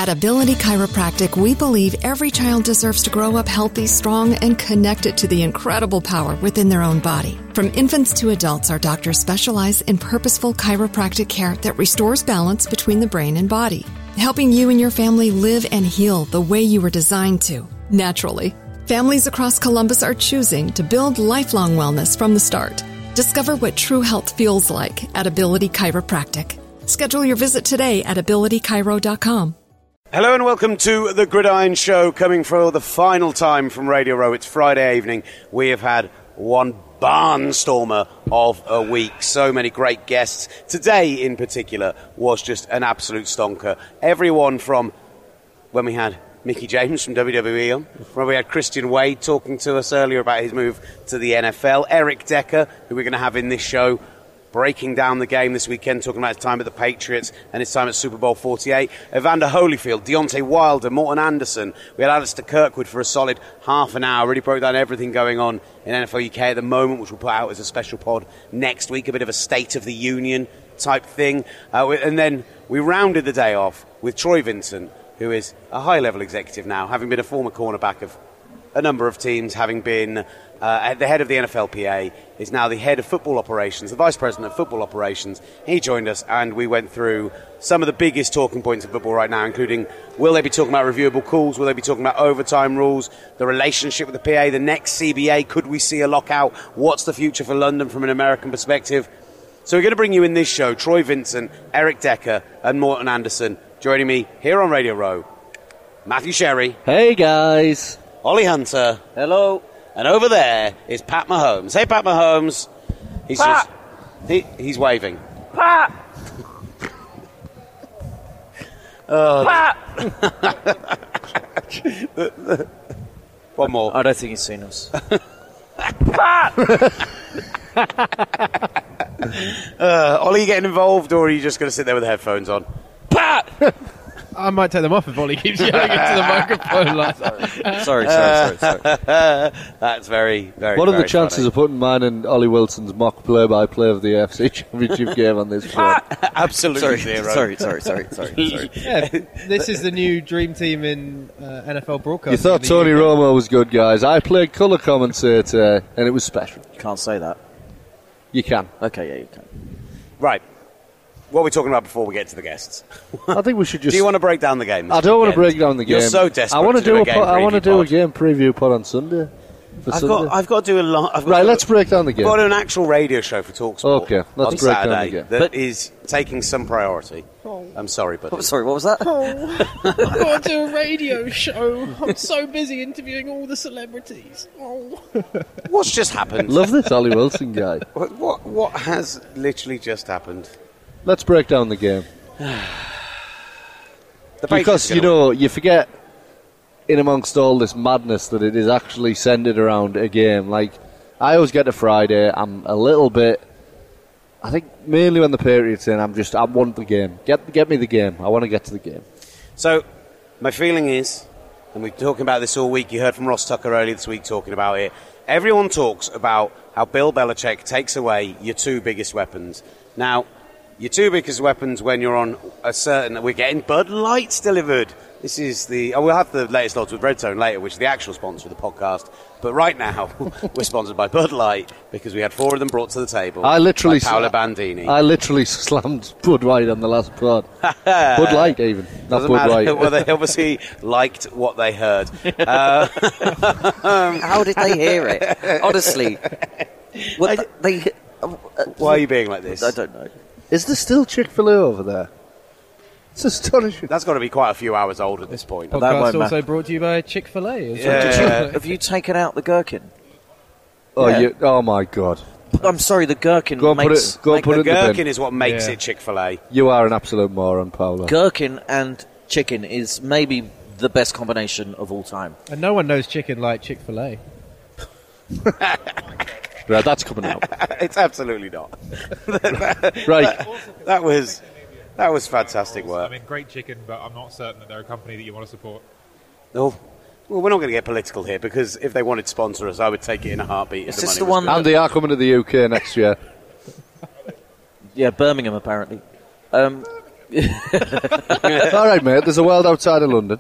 At Ability Chiropractic, we believe every child deserves to grow up healthy, strong, and connected to the incredible power within their own body. From infants to adults, our doctors specialize in purposeful chiropractic care that restores balance between the brain and body, helping you and your family live and heal the way you were designed to, naturally. Families across Columbus are choosing to build lifelong wellness from the start. Discover what true health feels like at Ability Chiropractic. Schedule your visit today at abilitychiro.com. Hello and welcome to the Gridiron Show, coming for the final time from Radio Row. It's Friday evening. We have had one barnstormer of a week. So many great guests. Today, in particular, was just an absolute stonker. Everyone from when we had Mickie James from WWE on, when we had Christian Wade talking to us earlier about his move to the NFL, Eric Decker, who we're going to have in this show, breaking down the game this weekend, talking about his time at the Patriots and his time at Super Bowl 48. Evander Holyfield, Deontay Wilder, Morton Anderson. We had Alistair Kirkwood for a solid half an hour. Really broke down everything going on in NFL UK at the moment, which we'll put out as a special pod next week, a bit of a State of the Union type thing. And then we rounded the day off with Troy Vincent, who is a high-level executive now, having been a former cornerback of a number of teams, having been at the head of the NFLPA, is now the head of football operations, the vice president of football operations. He joined us and we went through some of the biggest talking points of football right now, including will they be talking about reviewable calls, will they be talking about overtime rules, the relationship with the PA, the next CBA, could we see a lockout, what's the future for London from an American perspective. So we're going to bring you in this show Troy Vincent, Eric Decker and Morton Anderson. Joining me here on Radio Row, Matthew Sherry. Hey guys. Ollie Hunter. Hello. And over there is Pat Mahomes. Hey, Pat Mahomes. He's Pat. He's waving. Pat. Pat. One more. I don't think he's seen us. Pat. Ollie, you getting involved, or are you just going to sit there with the headphones on? Pat. I might take them off if Ollie keeps yelling into the microphone. Sorry. That's very, very. What are very the chances funny. of putting mine and Ollie Wilson's mock play-by-play of the AFC Championship game on this show? Absolutely zero. Sorry. Yeah, this is the new dream team in NFL broadcasting. You thought Tony Romo was good, guys. I played colour commentator, and it was special. You can't say that. You can. Okay, yeah, you can. Right. What are we talking about before we get to the guests? I think we should just... Do you want to break down the game? I don't want to break down the game. You're so desperate. I want to do a game I want to preview do a pod. game preview pod on Sunday. I've got to do a lot. Right, let's break down the game. I've got an actual radio show for TalkSport. Okay, let's on break down Saturday the game. that is taking some priority. I'm sorry, but Sorry, what was that? I've got to do a radio show. I'm so busy interviewing all the celebrities. what's just happened? Love this Ollie Wilson guy. What has literally just happened? Let's break down the game. Because, you forget in amongst all this madness that it is actually centered around a game. Like, I always get to Friday, I'm a little bit... I think mainly when the Patriots in, I want the game. Get me the game. I want to get to the game. So, my feeling is, and we've been talking about this all week, you heard from Ross Tucker earlier this week talking about it, everyone talks about how Bill Belichick takes away your two biggest weapons. Now, your two biggest weapons when you're on a certain... We're getting Bud Lights delivered. This is the... we'll have the latest odds with Redstone later, which is the actual sponsor of the podcast. But right now, we're sponsored by Bud Light because we had 4 of them brought to the table. I literally... by Paolo Bandini. I literally slammed Bud White on the last pod. Bud Light, even. Not Doesn't Bud matter. White. Well, they obviously liked what they heard. How did they hear it? Honestly. Why are you being like this? I don't know. Is there still Chick-fil-A over there? It's astonishing. That's got to be quite a few hours old at this point. That Podcast won't also matter. brought to you by Chick-fil-A. Have you taken out the gherkin? Oh, Yeah. oh my God. I'm sorry, the gherkin Go and put makes... it. Go and put it The in the gherkin bin. is what makes Yeah. it Chick-fil-A. You are an absolute moron, Paolo. Gherkin and chicken is maybe the best combination of all time. And no one knows chicken like Chick-fil-A. Right, that's coming out. It's absolutely not. Right. That was fantastic I work. mean, great chicken, but I'm not certain that they're a company that you want to support. Oh, well, we're not going to get political here because if they wanted to sponsor us, I would take it in a heartbeat. Is if this money the was one good. And they are coming to the UK next year. Yeah, Birmingham, apparently. All right, mate, there's a world outside of London.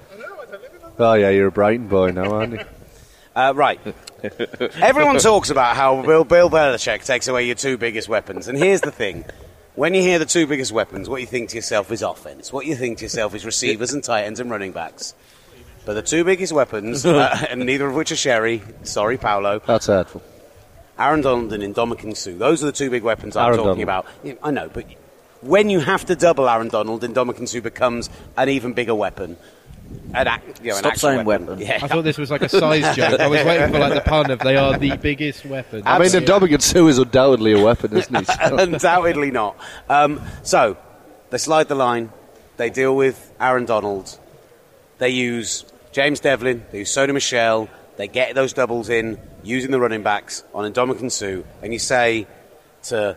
Oh, yeah, you're a Brighton boy now, aren't you? Right. Everyone talks about how Bill Belichick takes away your two biggest weapons. And here's the thing. When you hear the two biggest weapons, what you think to yourself is offense. What you think to yourself is receivers and tight ends and running backs. But the two biggest weapons, and neither of which are Sherry, sorry, Paolo. That's hurtful. Aaron Donald and Ndamukong Suh. Those are the two big weapons I'm talking about. Yeah, I know, but when you have to double Aaron Donald, Ndamukong Suh becomes an even bigger weapon. Stop saying weapon. Yeah. I thought this was like a size joke. I was waiting for like the pun of they are the biggest weapon. I mean, Ndamukong Suh is undoubtedly a weapon, isn't he? Undoubtedly not. So, they slide the line. They deal with Aaron Donald. They use James Devlin. They use Sony Michel. They get those doubles in using the running backs on Ndamukong Suh. And you say to,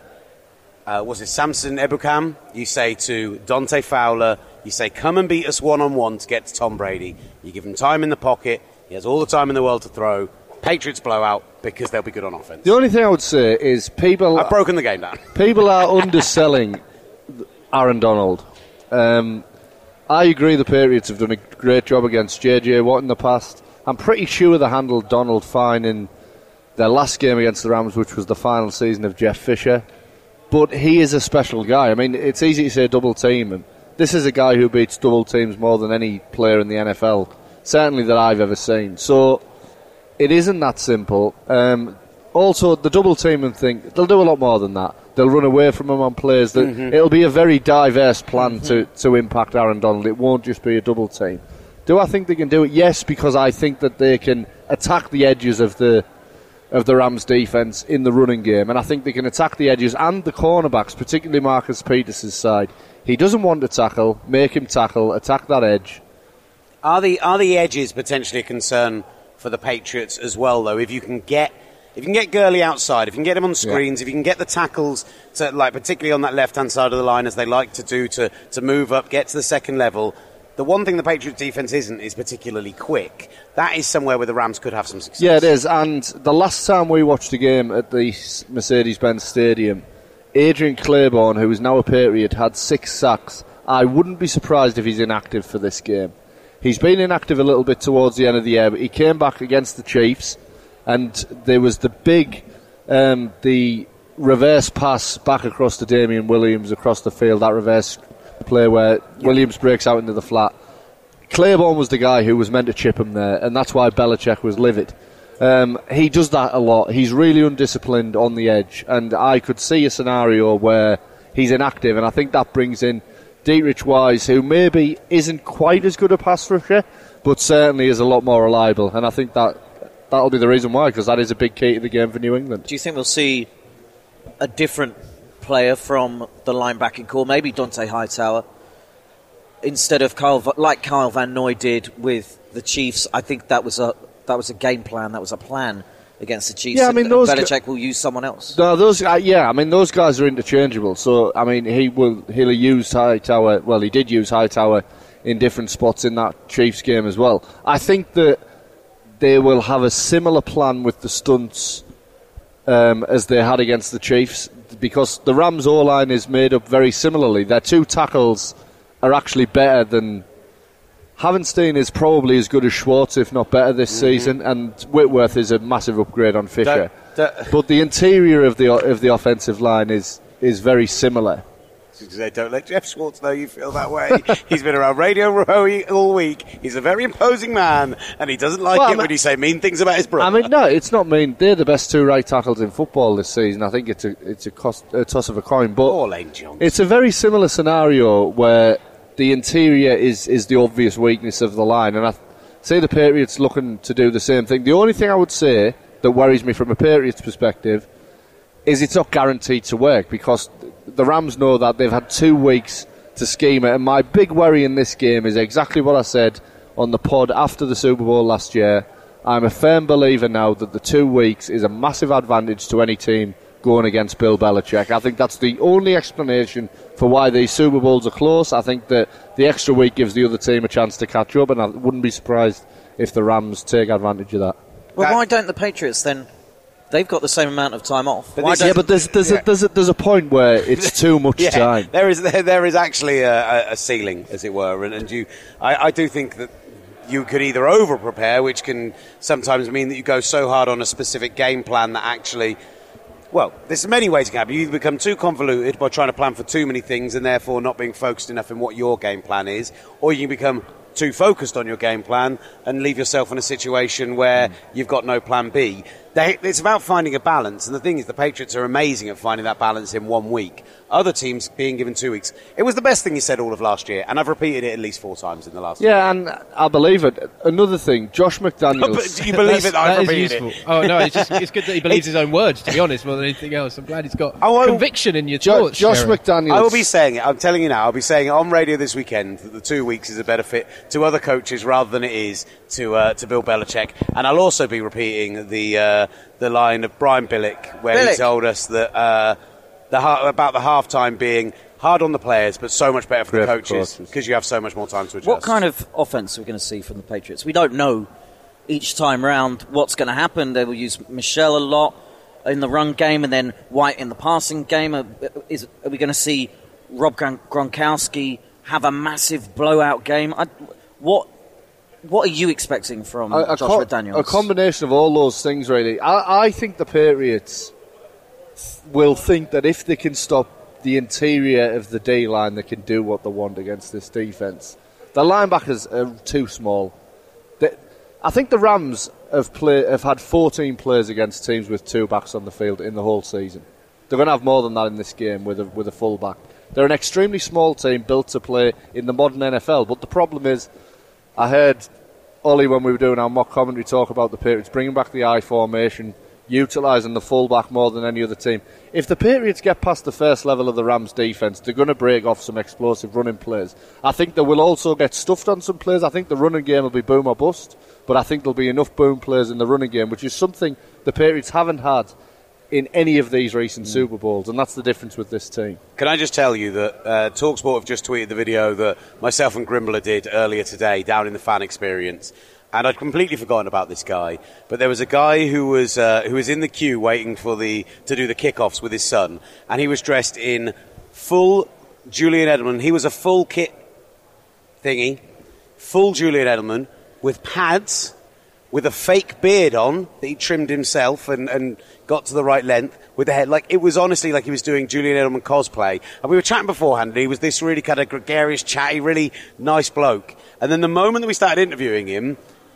Samson Ebukam? You say to Dante Fowler, you say, come and beat us one-on-one to get to Tom Brady. You give him time in the pocket. He has all the time in the world to throw. Patriots blow out because they'll be good on offense. The only thing I would say is I've broken the game down. People are underselling Aaron Donald. I agree the Patriots have done a great job against J.J. Watt in the past. I'm pretty sure they handled Donald fine in their last game against the Rams, which was the final season of Jeff Fisher. But he is a special guy. I mean, it's easy to say double team him. This is a guy who beats double teams more than any player in the NFL, certainly that I've ever seen. So it isn't that simple. Also, the double teaming thing, they'll do a lot more than that. They'll run away from him on plays. It'll be a very diverse plan to impact Aaron Donald. It won't just be a double team. Do I think they can do it? Yes, because I think that they can attack the edges of the Rams' defence in the running game, and I think they can attack the edges and the cornerbacks, particularly Marcus Peters' side. He doesn't want to tackle, make him tackle, attack that edge. Are the edges potentially a concern for the Patriots as well, though? If you can get Gurley outside, if you can get him on screens, if you can get the tackles to, like, particularly on that left-hand side of the line, as they like to do, to move up, get to the second level. The one thing the Patriots defense isn't is particularly quick. That is somewhere where the Rams could have some success. Yeah, it is. And the last time we watched a game at the Mercedes-Benz Stadium, Adrian Claiborne, who is now a Patriot, had 6 sacks. I wouldn't be surprised if he's inactive for this game. He's been inactive a little bit towards the end of the year, but he came back against the Chiefs, and there was the big, the reverse pass back across to Damian Williams across the field, that reverse play where Williams breaks out into the flat. Claiborne was the guy who was meant to chip him there, and that's why Belichick was livid. He does that a lot. He's really undisciplined on the edge, and I could see a scenario where he's inactive, and I think that brings in Dietrich Wise, who maybe isn't quite as good a pass rusher, but certainly is a lot more reliable, and I think that'll be the reason why, because that is a big key to the game for New England. Do you think we'll see a different player from the linebacking core, maybe Dante Hightower, instead of Kyle Van Noy did with the Chiefs? I think that was a game plan, that was a plan against the Chiefs. Yeah, I mean, Belichick will use someone else. No, those guys are interchangeable. So I mean, he'll use Hightower. Well, he did use Hightower in different spots in that Chiefs game as well. I think that they will have a similar plan with the stunts as they had against the Chiefs, because the Rams' O-line is made up very similarly. Their 2 tackles are actually better than... Havenstein is probably as good as Schwartz, if not better, this season, and Whitworth is a massive upgrade on Fisher. But the interior of the offensive line is very similar. Don't let Jeff Schwartz know you feel that way. He's been around Radio Row all week. He's a very imposing man, and he doesn't like it when you say mean things about his brother. I mean, no, it's not mean. They're the best 2 right tackles in football this season. I think it's a toss of a coin. But it's a very similar scenario where the interior is the obvious weakness of the line, and I say the Patriots looking to do the same thing. The only thing I would say that worries me from a Patriots perspective is it's not guaranteed to work, because the Rams know that they've had 2 weeks to scheme it, and my big worry in this game is exactly what I said on the pod after the Super Bowl last year. I'm a firm believer now that the 2 weeks is a massive advantage to any team going against Bill Belichick. I think that's the only explanation for why these Super Bowls are close. I think that the extra week gives the other team a chance to catch up, and I wouldn't be surprised if the Rams take advantage of that. Well, why don't the Patriots then They've got the same amount of time off. But but there's a point where it's too much time. There is actually a ceiling, as it were, and I do think that you could either over-prepare, which can sometimes mean that you go so hard on a specific game plan that actually... Well, there's many ways it can happen. You either become too convoluted by trying to plan for too many things and therefore not being focused enough in what your game plan is, or you can become too focused on your game plan and leave yourself in a situation where you've got no plan B. It's about finding a balance, and the thing is, the Patriots are amazing at finding that balance in 1 week. Other teams being given 2 weeks. It was the best thing he said all of last year, and I've repeated it at least 4 times in the last Yeah, and I believe it. Another thing, Josh McDaniels... But do you believe it that I've repeated it? Oh, no, it's good that he believes his own words, to be honest, more than anything else. I'm glad he's got conviction in your thoughts, Josh Sherry. McDaniels... I will be saying it, I'm telling you now, I'll be saying it on radio this weekend that the 2 weeks is a better fit to other coaches rather than it is to Bill Belichick. And I'll also be repeating the line of Brian Billick, where he told us that about the halftime being hard on the players, but so much better for the coaches because you have so much more time to adjust. What kind of offense are we going to see from the Patriots? We don't know each time round what's going to happen. They will use Michelle a lot in the run game and then White in the passing game. Are we going to see Rob Gronkowski have a massive blowout game? What are you expecting from Josh McDaniels? A combination of all those things, really. I think the Patriots will think that if they can stop the interior of the D-line, they can do what they want against this defence. The linebackers are too small. I think the Rams have had 14 plays against teams with 2 backs on the field in the whole season. They're going to have more than that in this game with a full back. They're an extremely small team built to play in the modern NFL, but the problem is, I heard Ollie, when we were doing our mock commentary, talk about the Patriots bringing back the I formation, utilising the fullback more than any other team. If the Patriots get past the first level of the Rams' defence, they're going to break off some explosive running plays. I think they will also get stuffed on some plays. I think the running game will be boom or bust, but I think there'll be enough boom plays in the running game, which is something the Patriots haven't had in any of these recent Super Bowls, and that's the difference with this team. Can I just tell you that TalkSport have just tweeted the video that myself and Grimbler did earlier today down in the fan experience, and I'd completely forgotten about this guy, but there was a guy who was in the queue waiting to do the kickoffs with his son, and he was dressed in full Julian Edelman. He was a full kit thingy, full Julian Edelman with pads, with a fake beard on that he trimmed himself and got to the right length with the head. Like, it was honestly like he was doing Julian Edelman cosplay. And we were chatting beforehand, and he was this really kind of gregarious, chatty, really nice bloke. And then the moment that we started interviewing him,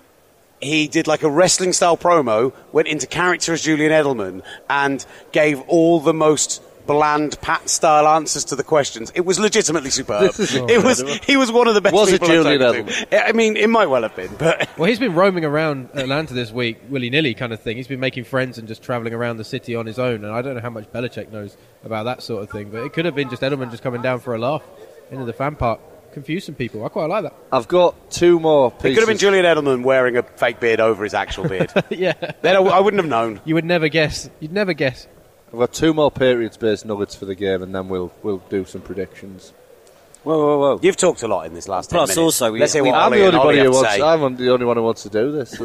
he did like a wrestling style promo, went into character as Julian Edelman, and gave all the most bland Pat style answers to the questions. It was legitimately superb. He was one of the best people I've spoken to. I mean, it might well have been, but well, he's been roaming around Atlanta this week, willy-nilly kind of thing. He's been making friends and just travelling around the city on his own, and I don't know how much Belichick knows about that sort of thing, but it could have been just Edelman just coming down for a laugh into the fan park, confusing people. I quite like that. I've got 2 more pieces. It could have been Julian Edelman wearing a fake beard over his actual beard. Yeah. Then I wouldn't have known. You would never guess. You'd never guess. I've got 2 more Patriots-based nuggets for the game, and then we'll do some predictions. Whoa. You've talked a lot in this last 10 minutes. Plus, also, Let's hear what I'm Ollie and Ollie have to say. I'm the only one who wants to do this.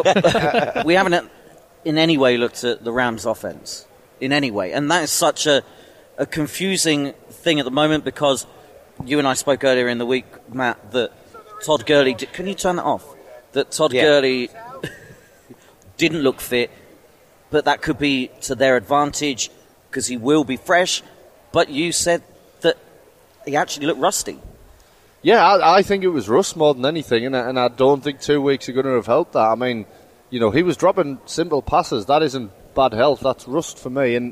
So. We haven't in any way looked at the Rams' offense. In any way. And that is such a confusing thing at the moment, because you and I spoke earlier in the week, Matt, that Todd Gurley... Can you turn that off? That Todd Gurley didn't look fit, but that could be to their advantage because he will be fresh. But you said that he actually looked rusty. Yeah, I think it was rust more than anything, and I don't think 2 weeks are going to have helped that. I mean, he was dropping simple passes. That isn't bad health. That's rust for me.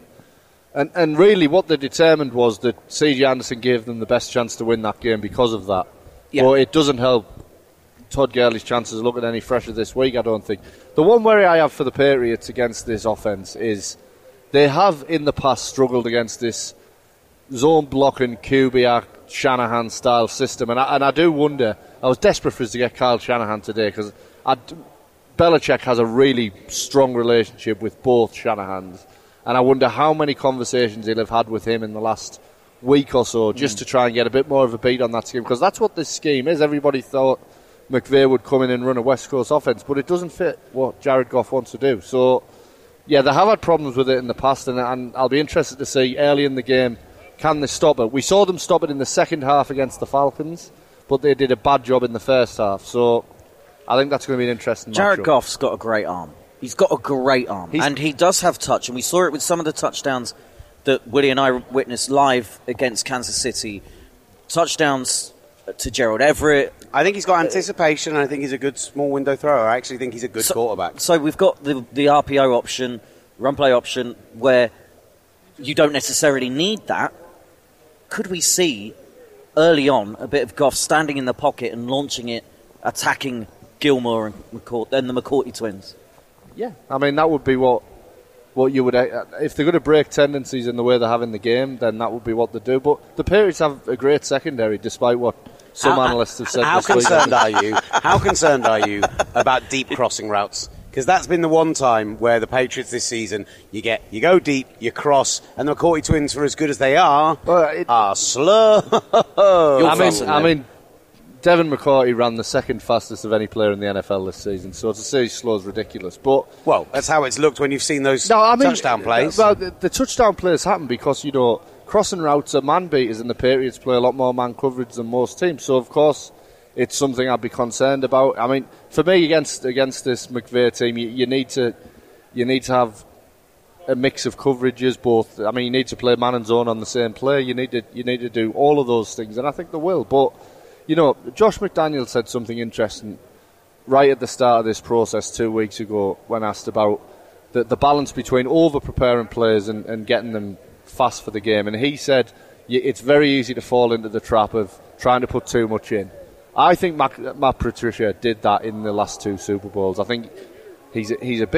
And really what they determined was that C.J. Anderson gave them the best chance to win that game because of that. Yeah. But it doesn't help Todd Gurley's chances of looking any fresher this week, I don't think. The one worry I have for the Patriots against this offense is they have in the past struggled against this zone blocking Kubiak Shanahan style system, and I do wonder. I was desperate for us to get Kyle Shanahan today because Belichick has a really strong relationship with both Shanahans, and I wonder how many conversations he'll have had with him in the last week or so just to try and get a bit more of a beat on that scheme, because that's what this scheme is. Everybody thought McVay would come in and run a West Coast offense, but it doesn't fit what Jared Goff wants to do. So Yeah, they have had problems with it in the past, and I'll be interested to see early in the game, can they stop it? We saw them stop it in the second half against the Falcons, but they did a bad job in the first half. So I think that's going to be an interesting Jared matchup. Goff's got a great arm. He's got a great arm. And he does have touch, and we saw it with some of the touchdowns that Willie and I witnessed live against Kansas City. Touchdowns to Gerald Everett. I think he's got anticipation, and I think he's a good small window thrower. I actually think he's a good quarterback. So we've got the RPO option, run play option, where you don't necessarily need that. Could we see early on a bit of Goff standing in the pocket and launching it, attacking Gilmore and the McCourty twins? Yeah, I mean, that would be what you would... If they're going to break tendencies in the way they have in the game, then that would be what they do. But the Patriots have a great secondary, despite what some analysts have said this week. How concerned are you about deep crossing routes? Because that's been the one time where the Patriots this season, you go deep, you cross, and the McCourty twins, for as good as they are slow. I mean, Devin McCourty ran the second fastest of any player in the NFL this season, so to say he's slow is ridiculous. But that's how it's looked when you've seen those touchdown plays. Well, the touchdown plays happen because, crossing routes are man beaters, and the Patriots play a lot more man coverage than most teams. So, of course, it's something I'd be concerned about. I mean, for me, against this McVay team, you need to have a mix of coverages. Both, I mean, you need to play man and zone on the same play. You need to do all of those things, and I think they will. But Josh McDaniels said something interesting right at the start of this process 2 weeks ago when asked about the balance between over-preparing players and getting them fast for the game. And he said it's very easy to fall into the trap of trying to put too much in. I think Matt Patricia did that in the last 2 Super Bowls. I think he's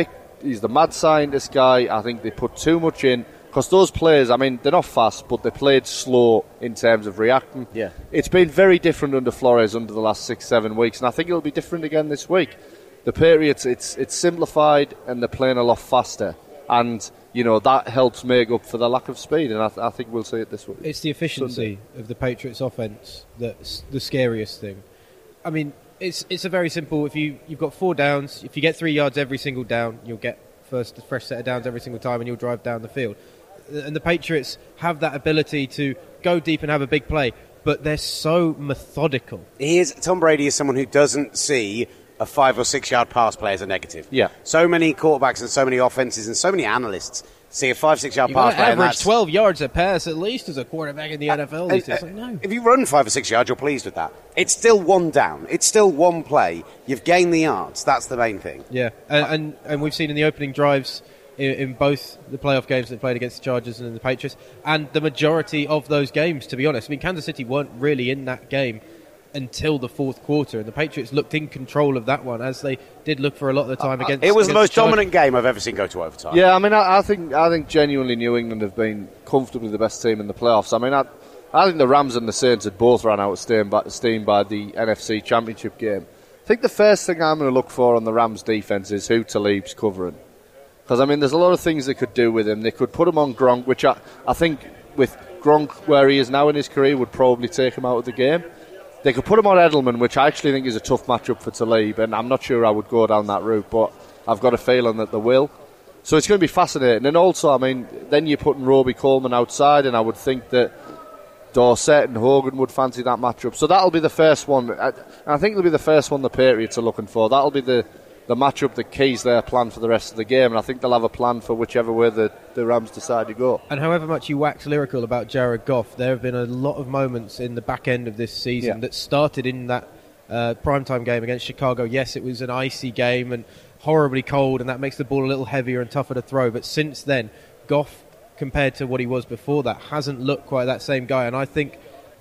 the mad scientist guy. I think they put too much in. Because those players, I mean, they're not fast, but they played slow in terms of reacting. Yeah. It's been very different under Flores under the last 6-7 weeks, and I think it'll be different again this week. The Patriots, it's simplified, and they're playing a lot faster. And, that helps make up for the lack of speed, and I think we'll see it this week. It's the efficiency of the Patriots' offense that's the scariest thing. I mean, it's a very simple, if you've got 4 downs, if you get 3 yards every single down, you'll get a fresh set of downs every single time, and you'll drive down the field. And the Patriots have that ability to go deep and have a big play, but they're so methodical. Tom Brady is someone who doesn't see a 5 or 6 yard pass play as a negative. Yeah. So many quarterbacks and so many offenses and so many analysts see a 5-6 yard pass play. Average 12 yards a pass at least as a quarterback in the NFL these days. No. If you run 5 or 6 yards, you're pleased with that. It's still one down. It's still one play. You've gained the yards. That's the main thing. Yeah, and we've seen in the opening drives in both the playoff games that played against the Chargers and the Patriots, and the majority of those games, to be honest. I mean, Kansas City weren't really in that game until the fourth quarter, and the Patriots looked in control of that one, as they did look for a lot of the time against. It was the most dominant game I've ever seen go to overtime. Yeah, I mean, I think genuinely New England have been comfortably the best team in the playoffs. I mean, I think the Rams and the Saints had both ran out of steam by the NFC Championship game. I think the first thing I'm going to look for on the Rams defense is who Talib's covering. Because, I mean, there's a lot of things they could do with him. They could put him on Gronk, which I think with Gronk where he is now in his career would probably take him out of the game. They could put him on Edelman, which I actually think is a tough matchup for Talib, and I'm not sure I would go down that route, but I've got a feeling that they will. So it's going to be fascinating. And also, I mean, then you're putting Roby Coleman outside, and I would think that Dorsett and Hogan would fancy that matchup. So that'll be the first one. I think it'll be the first one the Patriots are looking for. That'll be the matchup that keys their plan for the rest of the game, and I think they'll have a plan for whichever way the Rams decide to go. And however much you wax lyrical about Jared Goff, there have been a lot of moments in the back end of this season that started in that primetime game against Chicago. Yes, it was an icy game and horribly cold, and that makes the ball a little heavier and tougher to throw, but since then, Goff, compared to what he was before that, hasn't looked quite that same guy. And I think,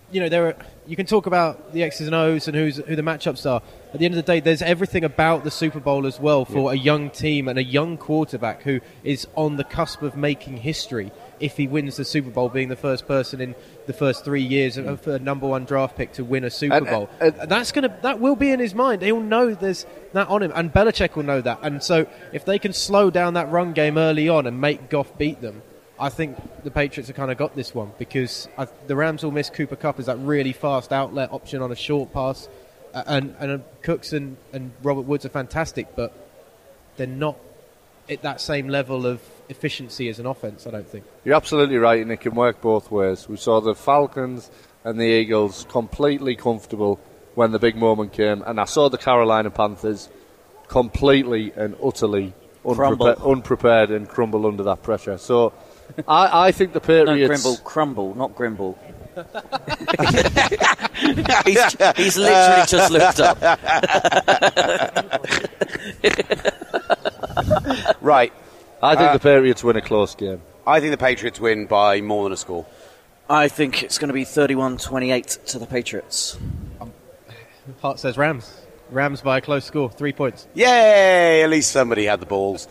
you can talk about the X's and O's and who the matchups are. At the end of the day, there's everything about the Super Bowl as well for a young team and a young quarterback who is on the cusp of making history if he wins the Super Bowl, being the first person in the first 3 years of a number one draft pick to win a Super Bowl. That will be in his mind. He'll know there's that on him, and Belichick will know that. And so if they can slow down that run game early on and make Goff beat them, I think the Patriots have kind of got this one, because the Rams will miss Cooper Kupp as that really fast outlet option on a short pass. And Cooks and Robert Woods are fantastic, but they're not at that same level of efficiency as an offense, I don't think. You're absolutely right, and it can work both ways. We saw the Falcons and the Eagles completely comfortable when the big moment came, and I saw the Carolina Panthers completely and utterly unprepared and crumble under that pressure. So I think the Patriots... No, crumble, not Grimble. he's literally just looked up. Right. I think the Patriots win a close game. I think the Patriots win by more than a score. I think it's going to be 31-28 to the Patriots. Hart says Rams. Rams by a close score, 3 points. Yay! At least somebody had the balls.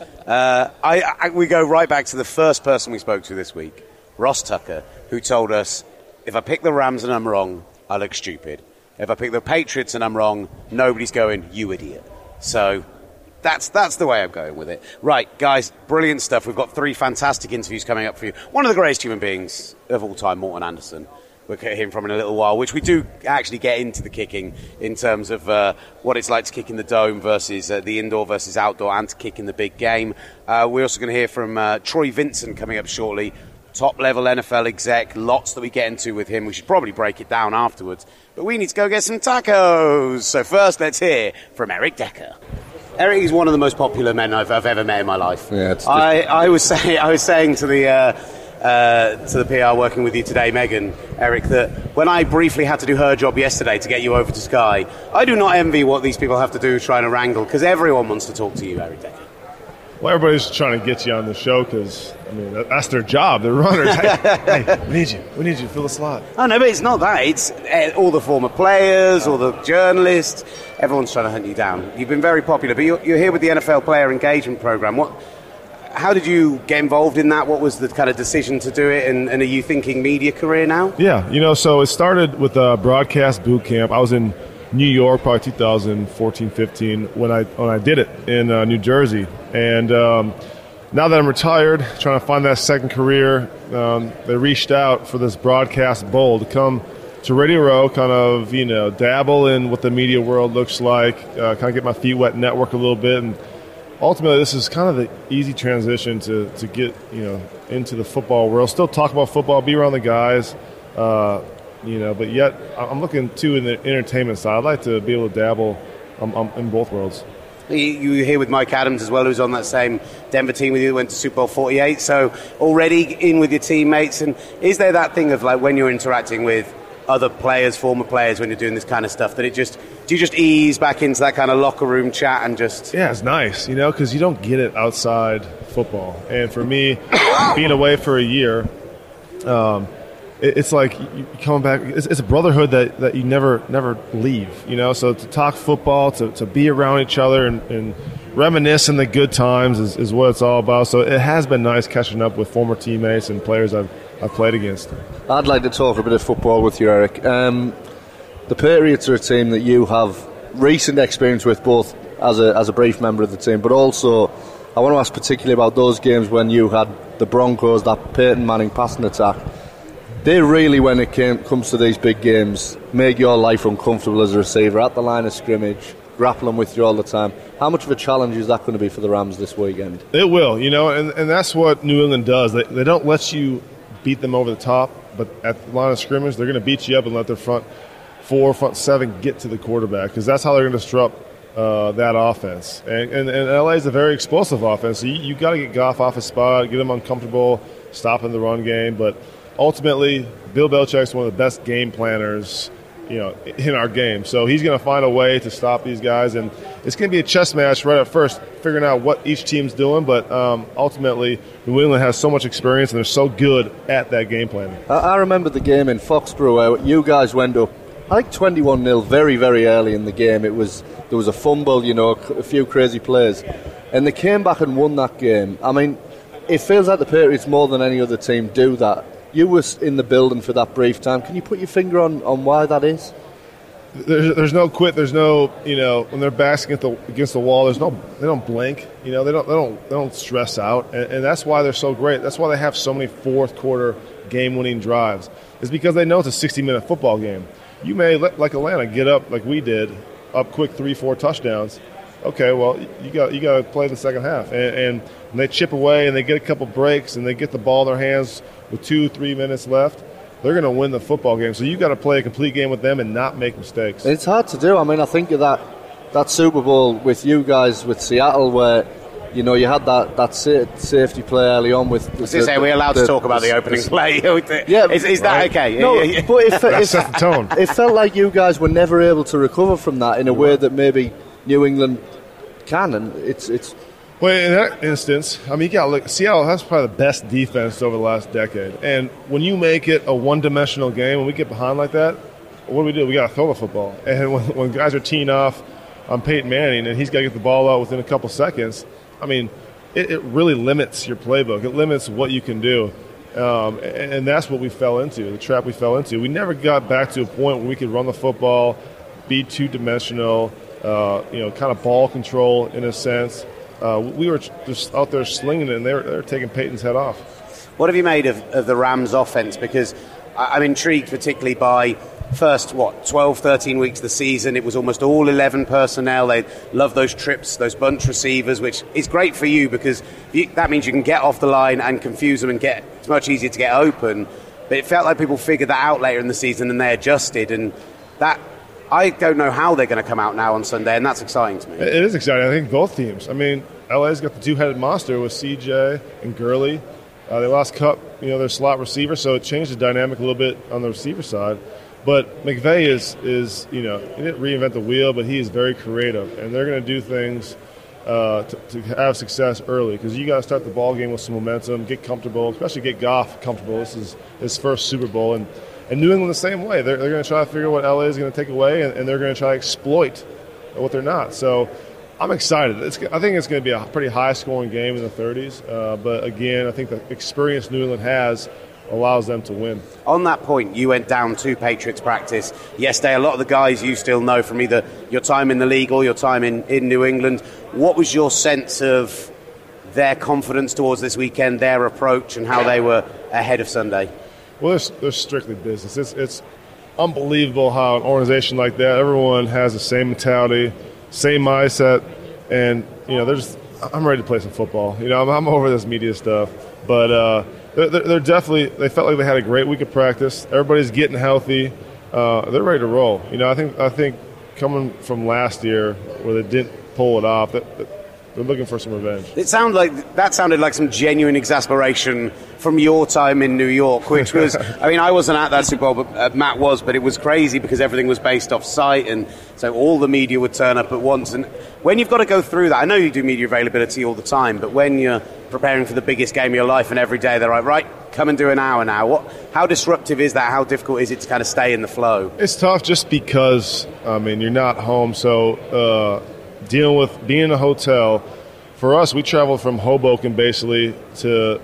We go right back to the first person we spoke to this week, Ross Tucker, who told us, if I pick the Rams and I'm wrong, I look stupid. If I pick the Patriots and I'm wrong, nobody's going, you idiot. So that's the way I'm going with it. Right, guys, brilliant stuff. We've got 3 fantastic interviews coming up for you. One of the greatest human beings of all time, Morten Andersen. We'll hear him from in a little while, which we do actually get into the kicking in terms of what it's like to kick in the dome versus the indoor versus outdoor, and to kick in the big game. We're also going to hear from Troy Vincent coming up shortly, top-level NFL exec, lots that we get into with him. We should probably break it down afterwards, but we need to go get some tacos. So first, let's hear from Eric Decker. Eric is one of the most popular men I've ever met in my life. Yeah, I was saying to the PR working with you today, Megan, Eric, that when I briefly had to do her job yesterday to get you over to Sky, I do not envy what these people have to do trying to wrangle, because everyone wants to talk to you, Eric Decker. Well, everybody's trying to get you on the show because, I mean, that's their job. They're runners. Hey, we need you. We need you to fill the slot. Oh, no, but it's not that. It's all the former players, all the journalists. Everyone's trying to hunt you down. You've been very popular, but you're here with the NFL Player Engagement Program. How did you get involved in that? What was the kind of decision to do it? And are you thinking media career now? Yeah, so it started with a broadcast boot camp. I was in New York, probably 2014, 15, when I did it in New Jersey. And now that I'm retired, trying to find that second career, they reached out for this broadcast bowl to come to Radio Row, kind of, dabble in what the media world looks like, kind of get my feet wet, network a little bit. And ultimately, this is kind of the easy transition to get, into the football world. Still talk about football, be around the guys, but yet I'm looking, too, in the entertainment side. I'd like to be able to dabble in both worlds. You here with Mike Adams as well, who's on that same Denver team with you, went to Super Bowl 48, so already in with your teammates. And is there that thing of, like, when you're interacting with other players, former players, when you're doing this kind of stuff, that do you just ease back into that kind of locker room chat and just... Yeah, it's nice, because you don't get it outside football. And for me, being away for a year, it's like you coming back. It's a brotherhood that you never leave. So to talk football, to be around each other and reminisce in the good times is what it's all about. So it has been nice catching up with former teammates and players I've played against. I'd like to talk a bit of football with you, Eric. The Patriots are a team that you have recent experience with, both as a brief member of the team, but also I want to ask particularly about those games when you had the Broncos, that Peyton Manning passing attack. They really, when it comes to these big games, make your life uncomfortable as a receiver at the line of scrimmage, grappling with you all the time. How much of a challenge is that going to be for the Rams this weekend? It will, and that's what New England does. They don't let you beat them over the top, but at the line of scrimmage, they're going to beat you up and let their front 4, front 7 get to the quarterback, because that's how they're going to disrupt that offense. And LA is a very explosive offense, so you got to get Goff off his spot, get him uncomfortable, stopping the run game. But ultimately, Bill Belichick's one of the best game planners, in our game. So he's going to find a way to stop these guys, and it's going to be a chess match right at first, figuring out what each team's doing. But ultimately, New England has so much experience, and they're so good at that game planning. I remember the game in Foxborough where you guys went up, I think 21-0 very, very early in the game. There was a fumble, a few crazy plays, and they came back and won that game. I mean, it feels like the Patriots more than any other team do that. You were in the building for that brief time. Can you put your finger on why that is? There's no quit. There's no, when they're backing against the wall. They don't blink. They don't stress out, and that's why they're so great. That's why they have so many fourth quarter game-winning drives. It's because they know it's a 60-minute football game. You may, like Atlanta, get up like we did, up quick 3-4 touchdowns, okay, well, you got to play the second half. And when they chip away and they get a couple breaks and they get the ball in their hands with 2-3 minutes left, they're going to win the football game. So you got to play a complete game with them and not make mistakes. It's hard to do. I mean, I think of that Super Bowl with you guys with Seattle where, you know, you had that safety play early on with... We're allowed to talk about the opening play. Yeah, is that okay? No, but that set the tone. It felt like you guys were never able to recover from that in a way that maybe New England can, and it's... Well, in that instance, I mean, you got to look. Seattle has probably the best defense over the last decade, and when you make it a one-dimensional game, when we get behind like that, what do? We got to throw the football, and when guys are teeing off on Peyton Manning, and he's got to get the ball out within a couple seconds, I mean, it really limits your playbook. It limits what you can do, and that's what we fell into, the trap we fell into. We never got back to a point where we could run the football, be two-dimensional, kind of ball control in a sense. We were just out there slinging it, and they were taking Peyton's head off. What have you made of the Rams' offense? Because I'm intrigued particularly by first, 12, 13 weeks of the season. It was almost all 11 personnel. They love those trips, those bunch receivers, which is great for you because that means you can get off the line and confuse them and it's much easier to get open. But it felt like people figured that out later in the season and they adjusted. And that, I don't know how they're going to come out now on Sunday, and that's exciting to me. It is exciting. I think both teams. I mean, LA's got the two-headed monster with CJ and Gurley. They lost Kupp, their slot receiver, so it changed the dynamic a little bit on the receiver side. But McVay is he didn't reinvent the wheel, but he is very creative, and they're going to do things to have success early because you got to start the ball game with some momentum, get comfortable, especially get Goff comfortable. This is his first Super Bowl, and New England the same way. They're going to try to figure out what LA is going to take away, and they're going to try to exploit what they're not. So I'm excited. I think it's going to be a pretty high-scoring game in the 30s. But, again, I think the experience New England has allows them to win. On that point, you went down to Patriots practice yesterday. A lot of the guys you still know from either your time in the league or your time in New England. What was your sense of their confidence towards this weekend, their approach, and how they were ahead of Sunday? Well, they're strictly business. It's unbelievable how an organization like that, everyone has the same mentality, same mindset, and I'm ready to play some football. I'm over this media stuff, but they're definitely, they felt like they had a great week of practice. Everybody's getting healthy. They're ready to roll. I think coming from last year where they didn't pull it off, they're looking for some revenge. That sounded like some genuine exasperation from your time in New York, which was, I wasn't at that Super Bowl, but Matt was, but it was crazy because everything was based off site, and so all the media would turn up at once. And when you've got to go through that, I know you do media availability all the time, but when you're preparing for the biggest game of your life and every day they're like, right, come and do an hour now. How disruptive is that? How difficult is it to kind of stay in the flow? It's tough just because, you're not home, so dealing with being in a hotel. For us, we traveled from Hoboken basically to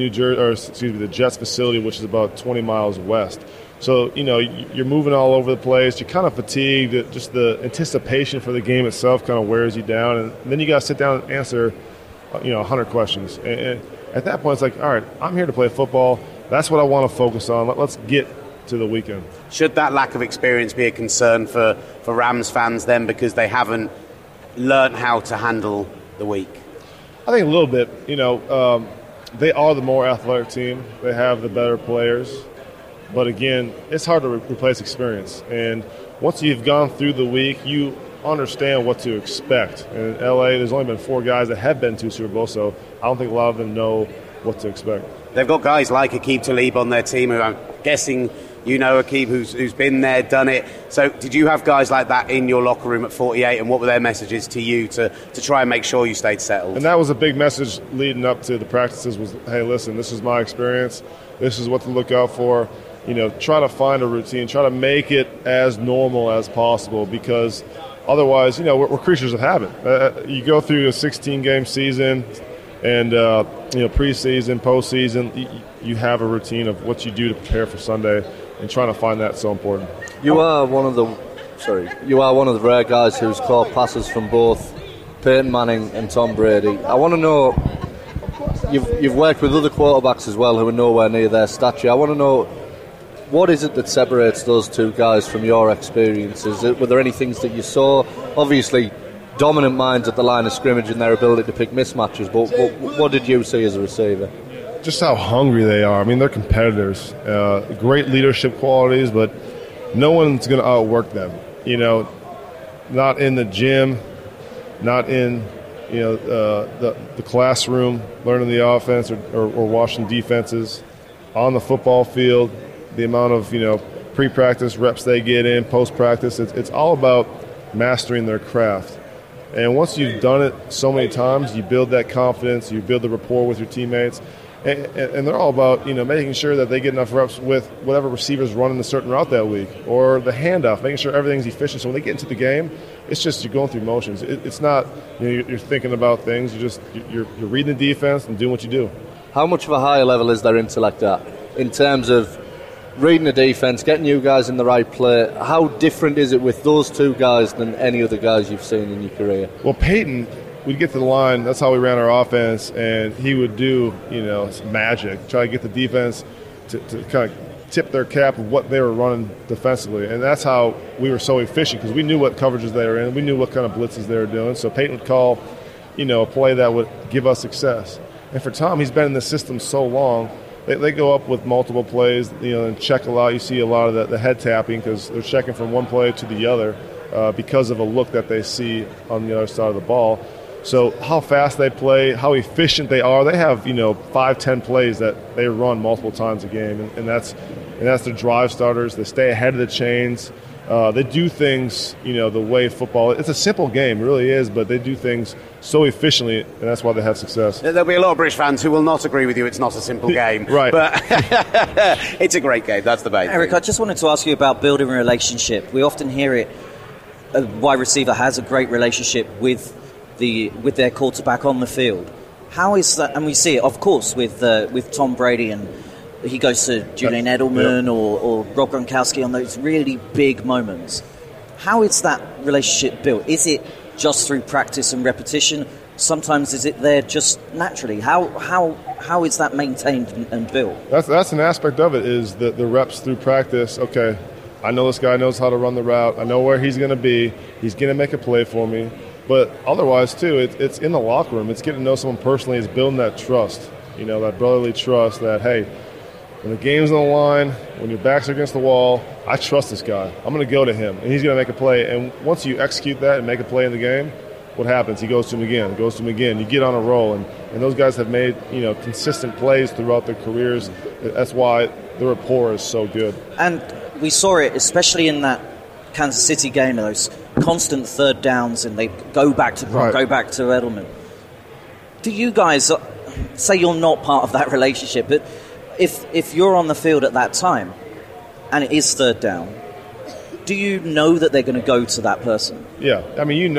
the Jets facility, which is about 20 miles west. So, you're moving all over the place. You're kind of fatigued. Just the anticipation for the game itself kind of wears you down. And then you got to sit down and answer, 100 questions. And at that point, it's like, all right, I'm here to play football. That's what I want to focus on. Let's get to the weekend. Should that lack of experience be a concern for Rams fans then because they haven't learned how to handle the week? I think a little bit. They are the more athletic team. They have the better players. But again, it's hard to replace experience. And once you've gone through the week, you understand what to expect. And in LA, there's only been 4 guys that have been to Super Bowl, so I don't think a lot of them know what to expect. They've got guys like Aqib Talib on their team who I'm guessing Aqib, who's been there, done it. So did you have guys like that in your locker room at 48, and what were their messages to you to try and make sure you stayed settled? And that was a big message leading up to the practices was, hey, listen, this is my experience. This is what to look out for. Try to find a routine. Try to make it as normal as possible because otherwise, we're creatures of habit. You go through a 16-game season and, preseason, postseason, you have a routine of what you do to prepare for Sunday. And trying to find that so important. You are one of the rare guys who's caught passes from both Peyton Manning and Tom Brady. I want to know, you've worked with other quarterbacks as well who are nowhere near their stature. I want to know, what is it that separates those two guys from your experiences? Were there any things that you saw? Obviously, dominant minds at the line of scrimmage and their ability to pick mismatches. But what did you see as a receiver? Just how hungry they are. I mean, they're competitors. Great leadership qualities, but no one's going to outwork them. Not in the gym, not in the classroom, learning the offense or watching defenses. On the football field, the amount of pre-practice reps they get in, post-practice, it's all about mastering their craft. And once you've done it so many times, you build that confidence, you build the rapport with your teammates. And they're all about, making sure that they get enough reps with whatever receiver's running a certain route that week, or the handoff, making sure everything's efficient. So when they get into the game, it's just you're going through motions. It's not you're thinking about things. You're reading the defense and doing what you do. How much of a higher level is their intellect at in terms of reading the defense, getting you guys in the right play? How different is it with those two guys than any other guys you've seen in your career? Well, Peyton, we'd get to the line, that's how we ran our offense, and he would do, magic, try to get the defense to kind of tip their cap of what they were running defensively. And that's how we were so efficient, because we knew what coverages they were in, we knew what kind of blitzes they were doing. So Peyton would call, a play that would give us success. And for Tom, he's been in the system so long, they go up with multiple plays, and check a lot. You see a lot of the head tapping because they're checking from one play to the other because of a look that they see on the other side of the ball. So how fast they play, how efficient they are. They have 5-10 plays that they run multiple times a game, and that's their drive starters. They stay ahead of the chains. They do things the way football. It's a simple game, it really is, but they do things so efficiently, and that's why they have success. There'll be a lot of British fans who will not agree with you. It's not a simple game, right? But it's a great game. That's the main Eric, thing. I just wanted to ask you about building a relationship. We often hear it. A wide receiver has a great relationship with their quarterback on the field. How is that? And we see it, of course, with Tom Brady, and he goes to Julian Edelman or Rob Gronkowski on those really big moments. How is that relationship built? Is it just through practice and repetition? Sometimes is it there just naturally? How is that maintained and built? That's an aspect of it, is the reps through practice. Okay, I know this guy knows how to run the route. I know where he's going to be. He's going to make a play for me. But otherwise, too, it's in the locker room. It's getting to know someone personally. It's building that trust, that brotherly trust that, hey, when the game's on the line, when your back's against the wall, I trust this guy. I'm going to go to him, and he's going to make a play. And once you execute that and make a play in the game, what happens? He goes to him again, You get on a roll, and those guys have made consistent plays throughout their careers. That's why the rapport is so good. And we saw it, especially in that Kansas City game, those constant third downs, and they go back to Gronk, go back to Edelman. Do you guys say you're not part of that relationship, but if you're on the field at that time and it is third down, do you know that they're going to go to that person? Yeah, I mean,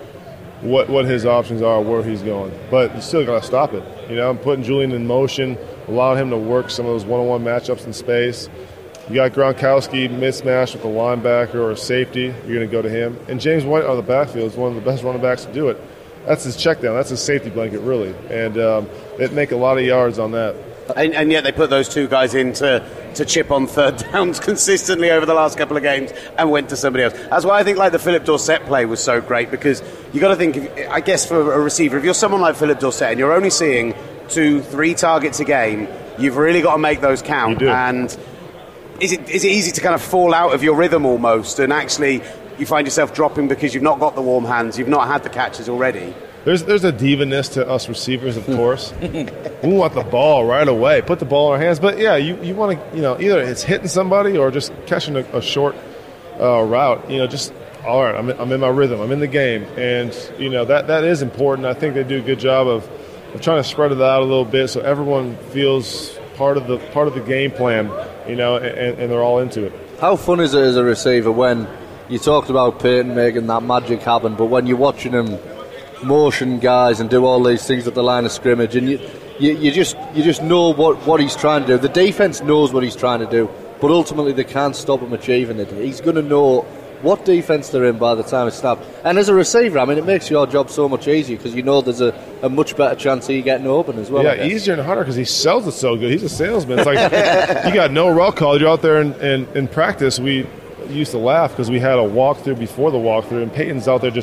what his options are, where he's going, but you still got to stop it. I'm putting Julian in motion, allowing him to work some of those one-on-one matchups in space. You got Gronkowski mismatched with a linebacker or a safety, you're going to go to him. And James White out of the backfield is one of the best running backs to do it. That's his check down. That's his safety blanket, really. And they'd make a lot of yards on that. And yet they put those two guys in to chip on third downs consistently over the last couple of games and went to somebody else. That's why I think the Philip Dorsett play was so great, because you got to think, I guess for a receiver, if you're someone like Philip Dorsett and you're only seeing 2-3 targets a game, you've really got to make those count. You do. And is it easy to kind of fall out of your rhythm almost, and actually you find yourself dropping because you've not got the warm hands, you've not had the catches already? There's a diva-ness to us receivers, of course. We want the ball right away. Put the ball in our hands. But, yeah, you want to, either it's hitting somebody or just catching a short route. Just, all right, I'm in my rhythm. I'm in the game. And, that is important. I think they do a good job of trying to spread it out a little bit so everyone feels part of the game plan, and they're all into it. How fun is it as a receiver when you talked about Peyton making that magic happen, but when you're watching him motion guys and do all these things at the line of scrimmage, and you just know what he's trying to do. The defense knows what he's trying to do, but ultimately they can't stop him achieving it. He's going to know what defense they're in by the time it's snapped. And as a receiver, I mean, it makes your job so much easier because you know there's a much better chance of you getting open as well. Yeah, easier and harder because he sells it so good. He's a salesman. It's like you got no route call. You're out there in practice. We used to laugh because we had a walkthrough before the walkthrough, and Peyton's out there just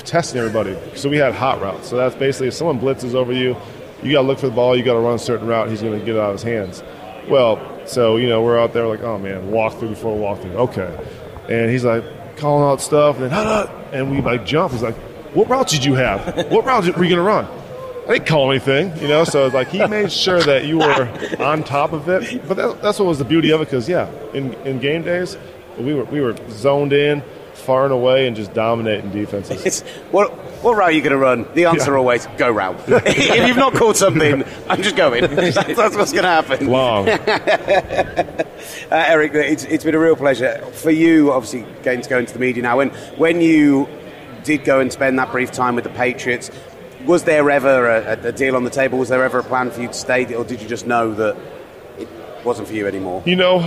testing everybody. So we had hot routes. So that's basically if someone blitzes over you, you got to look for the ball, you got to run a certain route, he's going to get it out of his hands. Well, so, we're out there like, oh, man, walk through before walk through. Okay. And he's like calling out stuff, and then, and we like jump. He's like, what route did you have? What route were you going to run? I didn't call anything, so it's like he made sure that you were on top of it. But that's what was the beauty of it because, in game days, we were zoned in, far and away, and just dominating defenses. What route are you going to run? The answer always, go route. If you've not caught something, I'm just going. That's what's going to happen. Long. Eric, it's been a real pleasure. For you, obviously, getting to go into the media now. When you did go and spend that brief time with the Patriots, was there ever a deal on the table? Was there ever a plan for you to stay, or did you just know that it wasn't for you anymore?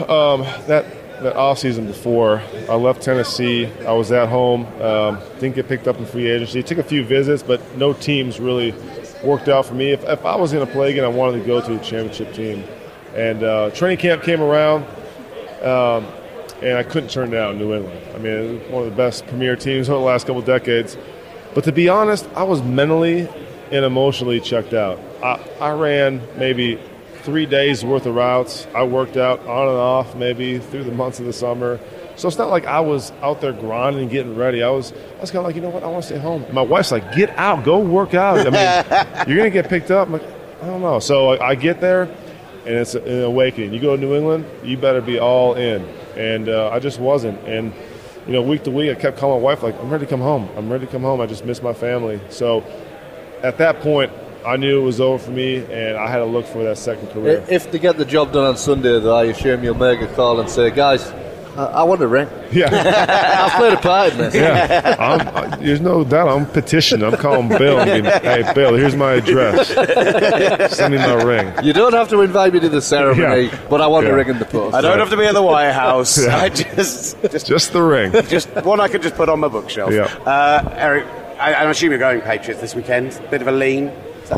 That offseason before I left Tennessee, I was at home, didn't get picked up in free agency. Took a few visits, but no teams really worked out for me. If I was going to play again, I wanted to go to a championship team. And training camp came around, and I couldn't turn down New England. I mean, it was one of the best premier teams over the last couple of decades. But to be honest, I was mentally and emotionally checked out. I ran maybe 3 days worth of routes. I worked out on and off maybe through the months of the summer. So it's not like I was out there grinding and getting ready. I was kind of like, you know what, I want to stay home. And my wife's like, get out, go work out. I mean, you're going to get picked up. I'm like, I don't know. So I get there, and it's an awakening. You go to New England, you better be all in. And I just wasn't. And, week to week, I kept calling my wife like, I'm ready to come home. I'm ready to come home. I just miss my family. So at that point, I knew it was over for me, and I had to look for that second career. If they get the job done on Sunday, though, I assume you'll make a call and say, guys, I want a ring. Yeah. I'll play the part in this. Yeah. There's no doubt. I'm petitioning. I'm calling Bill. Hey, Bill, here's my address. Send me my ring. You don't have to invite me to the ceremony, but I want a ring in the post. I don't have to be at the White House. Yeah. I just the ring. Just one I could just put on my bookshelf. Yeah. Eric, I assume you're going Patriots this weekend. Bit of a lean.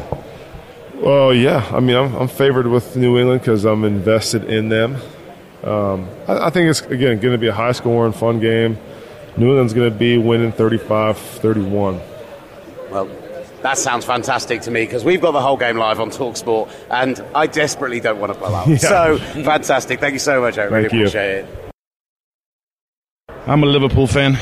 Well, yeah. I mean, I'm favored with New England because I'm invested in them. I think it's, again, going to be a high-scoring, fun game. New England's going to be winning 35-31. Well, that sounds fantastic to me because we've got the whole game live on TalkSport, and I desperately don't want to pull out. Yeah. So, fantastic. Thank you so much, Eric. Really appreciate it. I'm a Liverpool fan.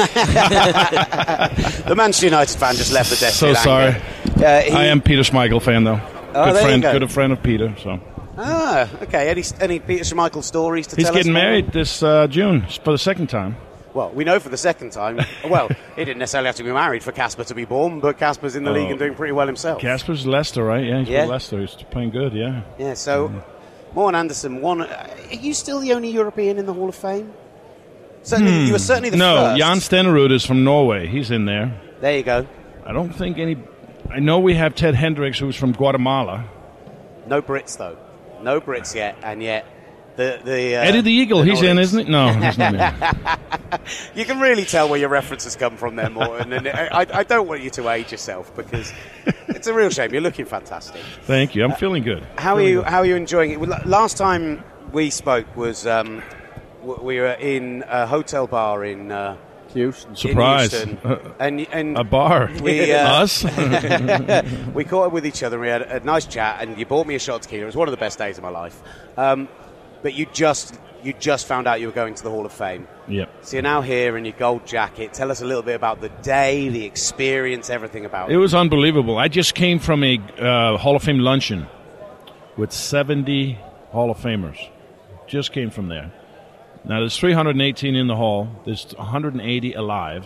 The Manchester United fan just left the desk. So sorry. I am Peter Schmeichel fan, though. Good friend of Peter. So. Ah, okay. Any Peter Schmeichel stories to tell us? He's getting married this June for the second time. Well, we know for the second time. Well, he didn't necessarily have to be married for Casper to be born, but Casper's in the league and doing pretty well himself. Casper's Leicester, right? Yeah, he's with Leicester. He's playing good, yeah. Yeah, so Morten Andersen, are you still the only European in the Hall of Fame? Certainly, you were certainly the first. No, Jan Stenerud is from Norway. He's in there. There you go. I don't think any... I know we have Ted Hendricks, who's from Guatemala. No Brits, though. No Brits yet, and yet the Eddie the Eagle, he's in, isn't he? No, he's not in. You can really tell where your references come from there, Morten, and I don't want you to age yourself because it's a real shame. You're looking fantastic. Thank you. I'm feeling good. How are you enjoying it? Last time we spoke was we were in a hotel bar in Houston. Surprise. In Houston. And a bar. Us? We caught up with each other and we had a nice chat, and you bought me a shot of tequila. It was one of the best days of my life. But you just found out you were going to the Hall of Fame. Yep. So you're now here in your gold jacket. Tell us a little bit about the day, the experience, everything about it. It was unbelievable. I just came from a Hall of Fame luncheon with 70 Hall of Famers. Just came from there. Now, there's 318 in the hall. There's 180 alive.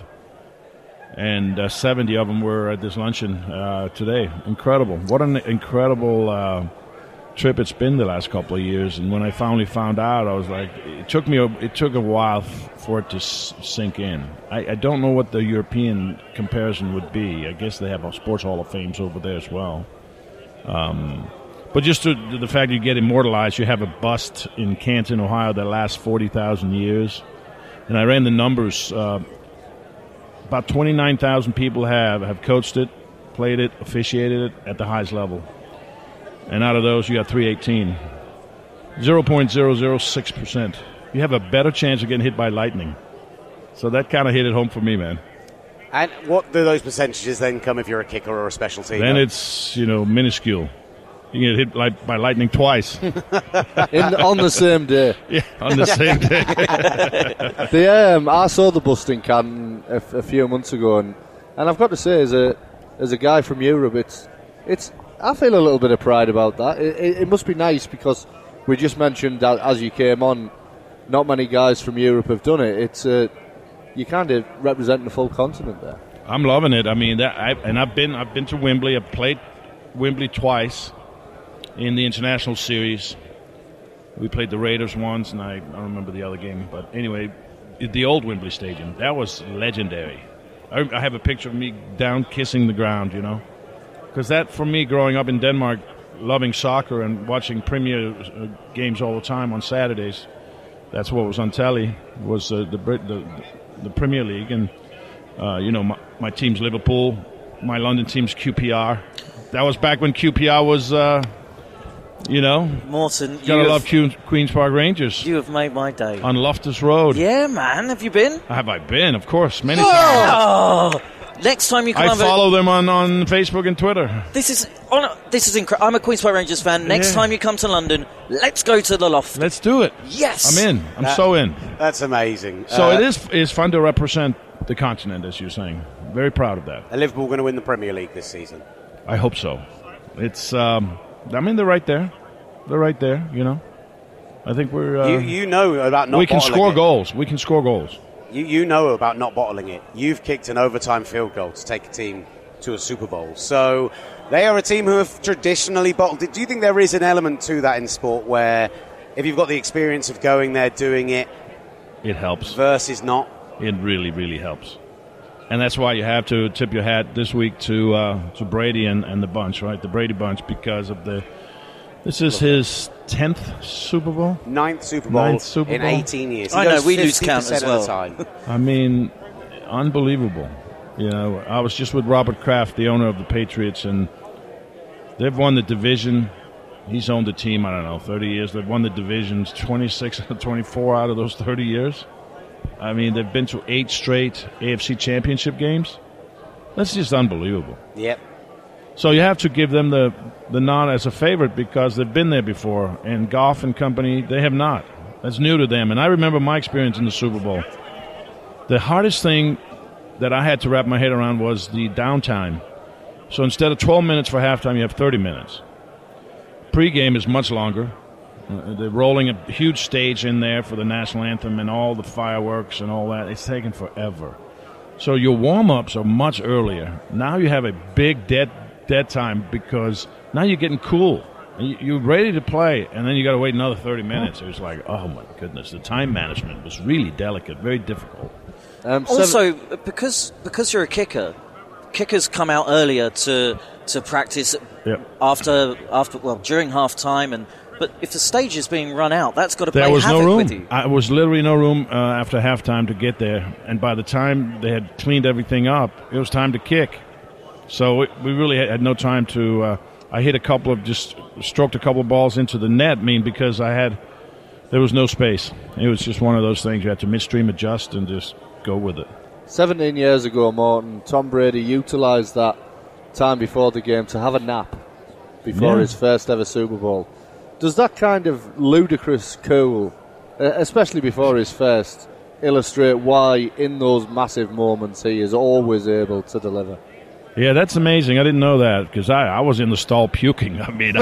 And 70 of them were at this luncheon today. Incredible. What an incredible trip it's been the last couple of years. And when I finally found out, I was like, it took a while for it to sink in. I don't know what the European comparison would be. I guess they have a Sports Hall of Fames over there as well. But just the fact that you get immortalized, you have a bust in Canton, Ohio that lasts 40,000 years. And I ran the numbers. About 29,000 people have coached it, played it, officiated it at the highest level. And out of those, you got 318. 0.006%. You have a better chance of getting hit by lightning. So that kind of hit it home for me, man. And what do those percentages then come if you're a kicker or a special teamer? Then it's, minuscule. You get hit by lightning twice. On the same day. Yeah, on the same day. I saw the busting can a few months ago, and I've got to say, as a guy from Europe, it's I feel a little bit of pride about that. It must be nice, because we just mentioned that as you came on, not many guys from Europe have done it. It's you kind of representing the full continent there. I'm loving it. I mean, I've been to Wembley. I've played Wembley twice in the international series. We played the Raiders once, and I don't remember the other game. But anyway, the old Wembley Stadium, that was legendary. I have a picture of me down kissing the ground, Because that, for me, growing up in Denmark, loving soccer and watching Premier games all the time on Saturdays, that's what was on telly, was the Premier League. And, my team's Liverpool, my London team's QPR. That was back when QPR was... Morton, gotta love Queen's Park Rangers. You have made my day. On Loftus Road. Yeah, man. Have you been? Have I been? Of course, many times. Next time you come I follow them on Facebook and Twitter. This is incredible. I'm a Queen's Park Rangers fan. Next time you come to London, let's go to the Loft. Let's do it. Yes. I'm in. I'm so in. That's amazing. So it's fun to represent the continent, as you're saying. Very proud of that. Are Liverpool going to win the Premier League this season? I hope so. It's... they're right there. They're right there, I think we're... You know about not bottling it. We can score goals. We can score goals. You know about not bottling it. You've kicked an overtime field goal to take a team to a Super Bowl. So they are a team who have traditionally bottled it. Do you think there is an element to that in sport where if you've got the experience of going there, doing it... It helps. Versus not? It really, really helps. And that's why you have to tip your hat this week to Brady and the bunch, right? The Brady bunch, because of this is his 10th Super Bowl? Ninth Super Bowl in 18 years. I know, we lose count as well. I mean, unbelievable. I was just with Robert Kraft, the owner of the Patriots, and they've won the division. He's owned the team, 30 years. They've won the divisions 26 or 24 out of those 30 years. I mean, they've been to 8 straight AFC championship games. That's just unbelievable. Yep. So you have to give them the nod as a favorite because they've been there before. And Goff and company, they have not. That's new to them. And I remember my experience in the Super Bowl. The hardest thing that I had to wrap my head around was the downtime. So instead of 12 minutes for halftime, you have 30 minutes. Pre-game is much longer. They're rolling a huge stage in there for the national anthem and all the fireworks and all that. It's taken forever. So your warm-ups are much earlier. Now you have a big dead time because now you're getting cool. You're ready to play, and then you got to wait another 30 minutes. It was like, oh, my goodness. The time management was really delicate, very difficult. Also, because you're a kicker, kickers come out earlier to practice during half-time, but if the stage is being run out, that's got to play havoc with you. There was literally no room after halftime to get there, and by the time they had cleaned everything up, it was time to kick. So we really had no time to. I hit stroked a couple of balls into the net. Because there was no space. It was just one of those things you had to midstream adjust and just go with it. 17 years ago, Morton, Tom Brady utilised that time before the game to have a nap before his first ever Super Bowl. Does that kind of ludicrous cool, especially before his first, illustrate why in those massive moments he is always able to deliver? Yeah, that's amazing. I didn't know that because I was in the stall puking. I mean,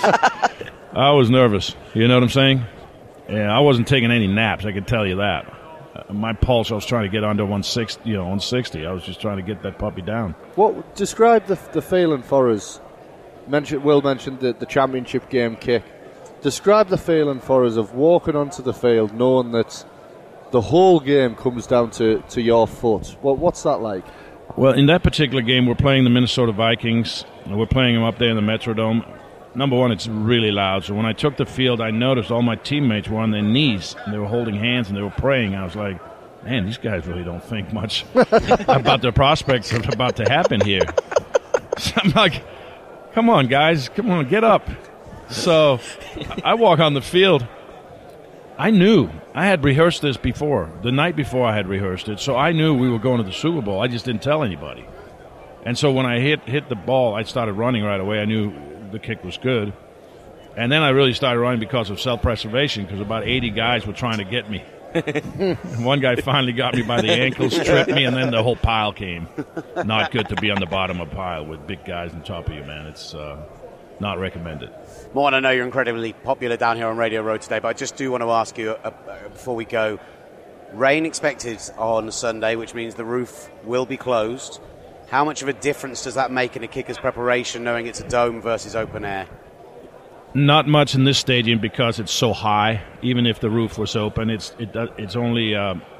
I was nervous. You know what I'm saying? Yeah, I wasn't taking any naps. I can tell you that. My pulse, I was trying to get under 160. 160. I was just trying to get that puppy down. What describe the feeling for us? Will mentioned the championship game kick. Describe the feeling for us of walking onto the field, knowing that the whole game comes down to your foot. What's that like? Well, in that particular game, we're playing the Minnesota Vikings. And we're playing them up there in the Metrodome. Number one, it's really loud. So when I took the field, I noticed all my teammates were on their knees. And they were holding hands and they were praying. I was like, man, these guys really don't think much about the prospects of about to happen here. So I'm like, come on, guys. Come on, get up. So I walk on the field. I knew. I had rehearsed this before. The night before I had rehearsed it, so I knew we were going to the Super Bowl. I just didn't tell anybody. And so when I hit the ball, I started running right away. I knew the kick was good. And then I really started running because of self-preservation, because about 80 guys were trying to get me. And one guy finally got me by the ankles, tripped me, and then the whole pile came. Not good to be on the bottom of a pile with big guys on top of you, man. It's not recommended. Morn, I know you're incredibly popular down here on Radio Row today, but I just do want to ask you, before we go, rain expected on Sunday, which means the roof will be closed. How much of a difference does that make in a kicker's preparation, knowing it's a dome versus open air? Not much in this stadium because it's so high. Even if the roof was open, it's only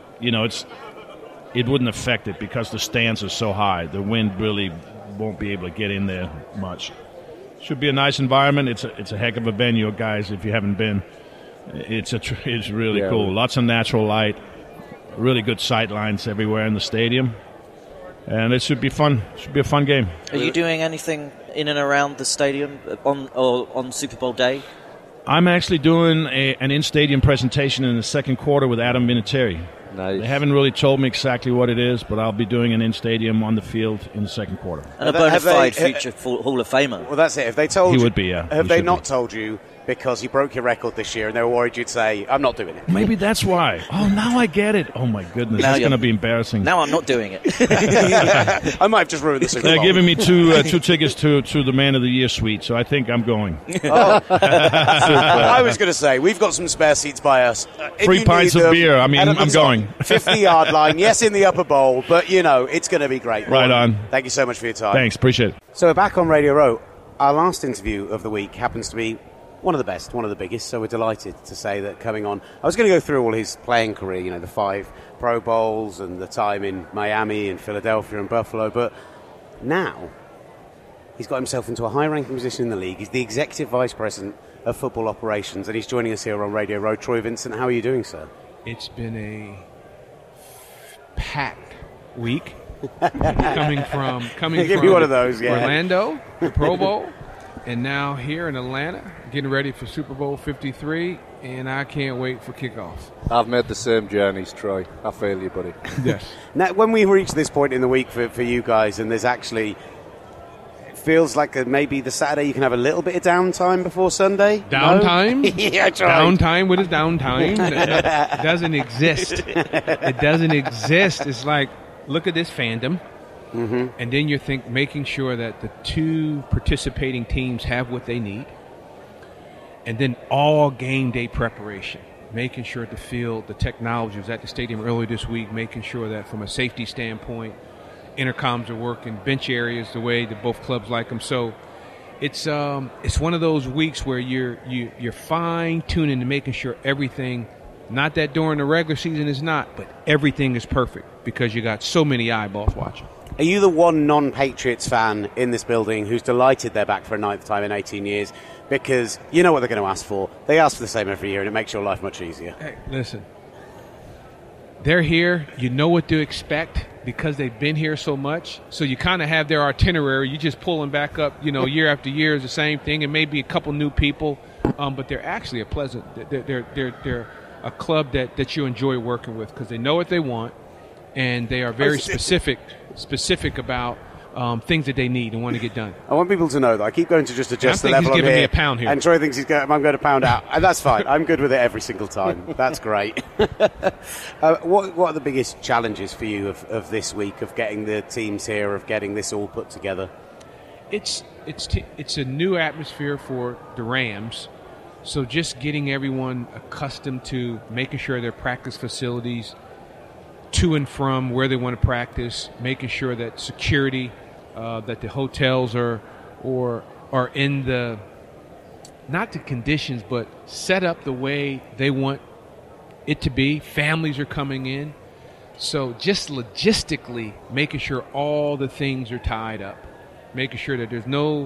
it wouldn't affect it because the stands are so high. The wind really won't be able to get in there much. Should be a nice environment. It's a heck of a venue, guys. If you haven't been, it's really cool. Lots of natural light, really good sight lines everywhere in the stadium, and it should be fun. Should be a fun game. Are you doing anything in and around the stadium on Super Bowl day? I'm actually doing an in-stadium presentation in the second quarter with Adam Vinatieri. Nice. They haven't really told me exactly what it is, but I'll be doing an in-stadium on the field in the second quarter. And a bona fide future Hall of Famer. Well, that's it. If they told he you, would be, yeah. Have they not told you because he broke your record this year and they were worried you'd say, I'm not doing it? Maybe that's why. Oh, now I get it. Oh, my goodness. That's going to be embarrassing. Now I'm not doing it. I might have just ruined the Super Bowl. They're giving me two tickets to the Man of the Year suite, so I think I'm going. I was going to say, we've got some spare seats by us. 3 pints of beer. I mean, I'm going. 50-yard line, yes, in the upper bowl, but, it's going to be great. Right on. Thank you so much for your time. Thanks. Appreciate it. So we're back on Radio Row. Our last interview of the week happens to be one of the best, one of the biggest, so we're delighted to say that coming on. I was going to go through all his playing career, the 5 Pro Bowls and the time in Miami and Philadelphia and Buffalo, but now he's got himself into a high-ranking position in the league. He's the Executive Vice President of Football Operations, and he's joining us here on Radio Row. Troy Vincent, how are you doing, sir? It's been a packed week. coming from one of those, Orlando, the Pro Bowl, and now here in Atlanta, getting ready for Super Bowl 53, and I can't wait for kickoff. I've made the same journeys, Troy. I feel you, buddy. Yes. Now, when we reach this point in the week for you guys, and there's actually, it feels like maybe the Saturday you can have a little bit of downtime before Sunday. Downtime? No? Yeah, Troy. Downtime? What is downtime? It doesn't exist. It doesn't exist. It's like, look at this fandom, and then you're making sure that the 2 participating teams have what they need, and then all game day preparation, making sure the field, the technology was at the stadium earlier this week, making sure that from a safety standpoint, intercoms are working, bench areas the way that both clubs like them. So it's one of those weeks where you're fine tuning to making sure everything. Not that during the regular season is not, but everything is perfect because you got so many eyeballs watching. Are you the one non-Patriots fan in this building who's delighted they're back for a 9th time in 18 years? Because you know what they're going to ask for. They ask for the same every year, and it makes your life much easier. Hey, listen. They're here. You know what to expect because they've been here so much. So you kind of have their itinerary. You just pull them back up, year after year is the same thing, and maybe a couple new people. But they're actually a pleasant. They're a club that you enjoy working with because they know what they want, and they are very specific about things that they need and want to get done. I want people to know that I keep going to just adjust the level he's giving here, me a pound here. and Troy thinks I'm going to pound out, and that's fine. I'm good with it every single time. That's great. What are the biggest challenges for you of this week, of getting the teams here, of getting this all put together? It's a new atmosphere for the Rams. So just getting everyone accustomed to making sure their practice facilities to and from where they want to practice, making sure that security, that the hotels are in the, not the conditions, but set up the way they want it to be. Families are coming in. So just logistically making sure all the things are tied up, making sure that there's no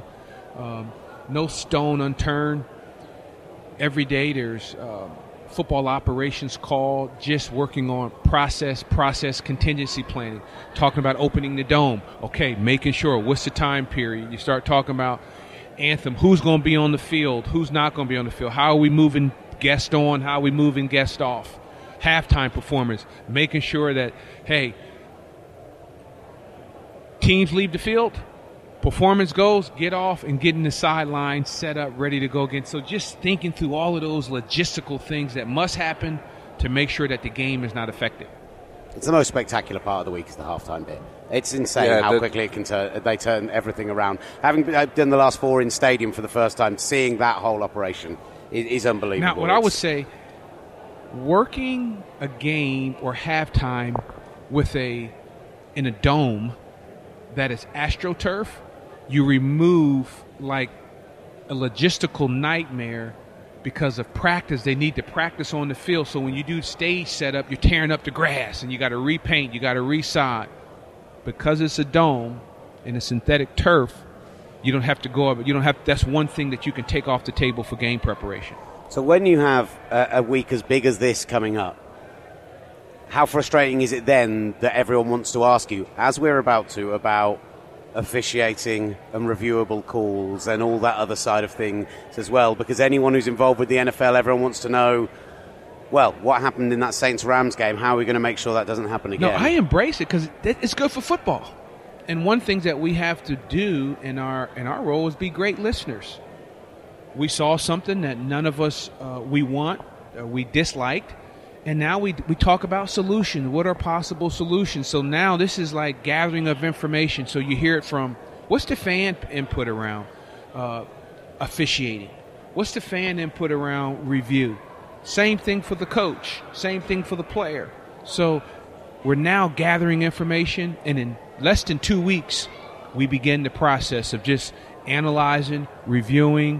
stone unturned. Every day there's football operations call, just working on process contingency planning, talking about opening the dome. Okay, making sure what's the time period. You start talking about anthem, who's going to be on the field, who's not going to be on the field, how are we moving guest on, how we moving guest off, halftime performance, making sure that, hey, teams leave the field, performance goes, get off and get in the sideline, set up, ready to go again. So just thinking through all of those logistical things that must happen to make sure that the game is not affected. It's the most spectacular part of the week is the halftime bit. It's insane how quickly it can they turn everything around. Having done the last 4 in stadium for the first time, seeing that whole operation is unbelievable. Now, what I would say, working a game or halftime in a dome that is AstroTurf, you remove like a logistical nightmare because of practice. They need to practice on the field. So when you do stage setup, you're tearing up the grass and you got to repaint, you got to resod. Because it's a dome and a synthetic turf, you don't have to go up. You don't have. That's one thing that you can take off the table for game preparation. So when you have a week as big as this coming up, how frustrating is it then that everyone wants to ask you, as we're about to, about officiating and reviewable calls and all that other side of things as well? Because anyone who's involved with the NFL, everyone wants to know, well, what happened in that Saints-Rams game? How are we going to make sure that doesn't happen again? No, I embrace it because it's good for football. And one thing that we have to do in our role is be great listeners. We saw something that none of us we disliked, and now we talk about solutions. What are possible solutions? So now this is like gathering of information. So you hear it from, what's the fan input around officiating? What's the fan input around review? Same thing for the coach. Same thing for the player. So we're now gathering information, and in less than 2 weeks, we begin the process of just analyzing, reviewing,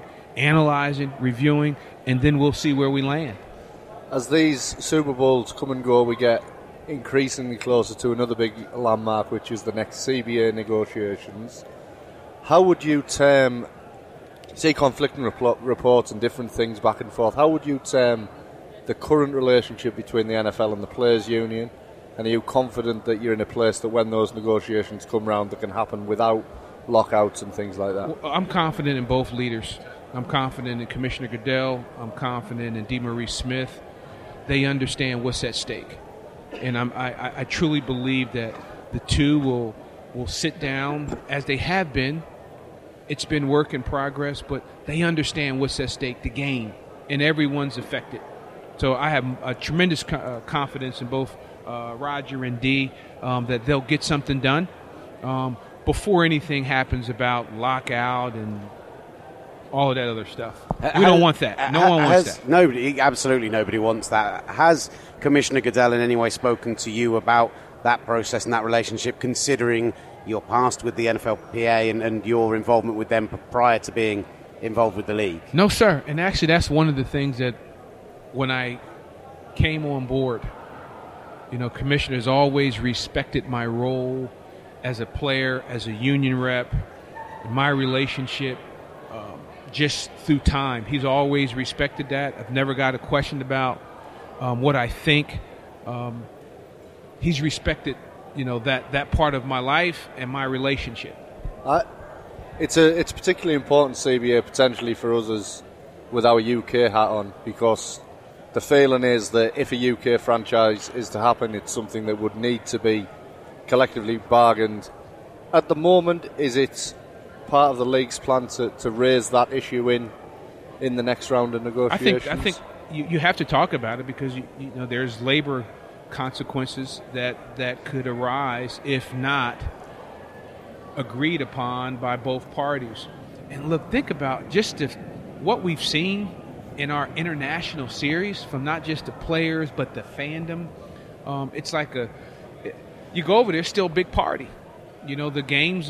and then we'll see where we land. As these Super Bowls come and go, we get increasingly closer to another big landmark, which is the next CBA negotiations. How would you term, say, conflicting reports and different things back and forth, how would you term the current relationship between the NFL and the Players' Union? And are you confident that you're in a place that when those negotiations come round, that can happen without lockouts and things like that? Well, I'm confident in both leaders. I'm confident in Commissioner Goodell. I'm confident in DeMaurice Smith. They understand what's at stake. And I truly believe that the two will sit down as they have been. It's been work in progress, but they understand what's at stake, the game, and everyone's affected. So I have a tremendous confidence in both Roger and Dee that they'll get something done before anything happens about lockout and all of that other stuff. We don't want that. No one wants that. Absolutely nobody wants that. Has Commissioner Goodell in any way spoken to you about that process and that relationship, considering your past with the NFLPA and your involvement with them prior to being involved with the league? No, sir. And actually, that's one of the things that when I came on board, commissioners always respected my role as a player, as a union rep, my relationship just through time. He's always respected that. I've never got a question about what I think. He's respected, that part of my life and my relationship. It's particularly important, CBA, potentially for us as with our UK hat on, because the feeling is that if a UK franchise is to happen, it's something that would need to be collectively bargained. At the moment, is it part of the league's plan to raise that issue in the next round of negotiations? I think you have to talk about it because there's labor consequences that could arise if not agreed upon by both parties. And look, think about just what we've seen in our international series from not just the players but the fandom. It's like you go over there, still a big party. The games,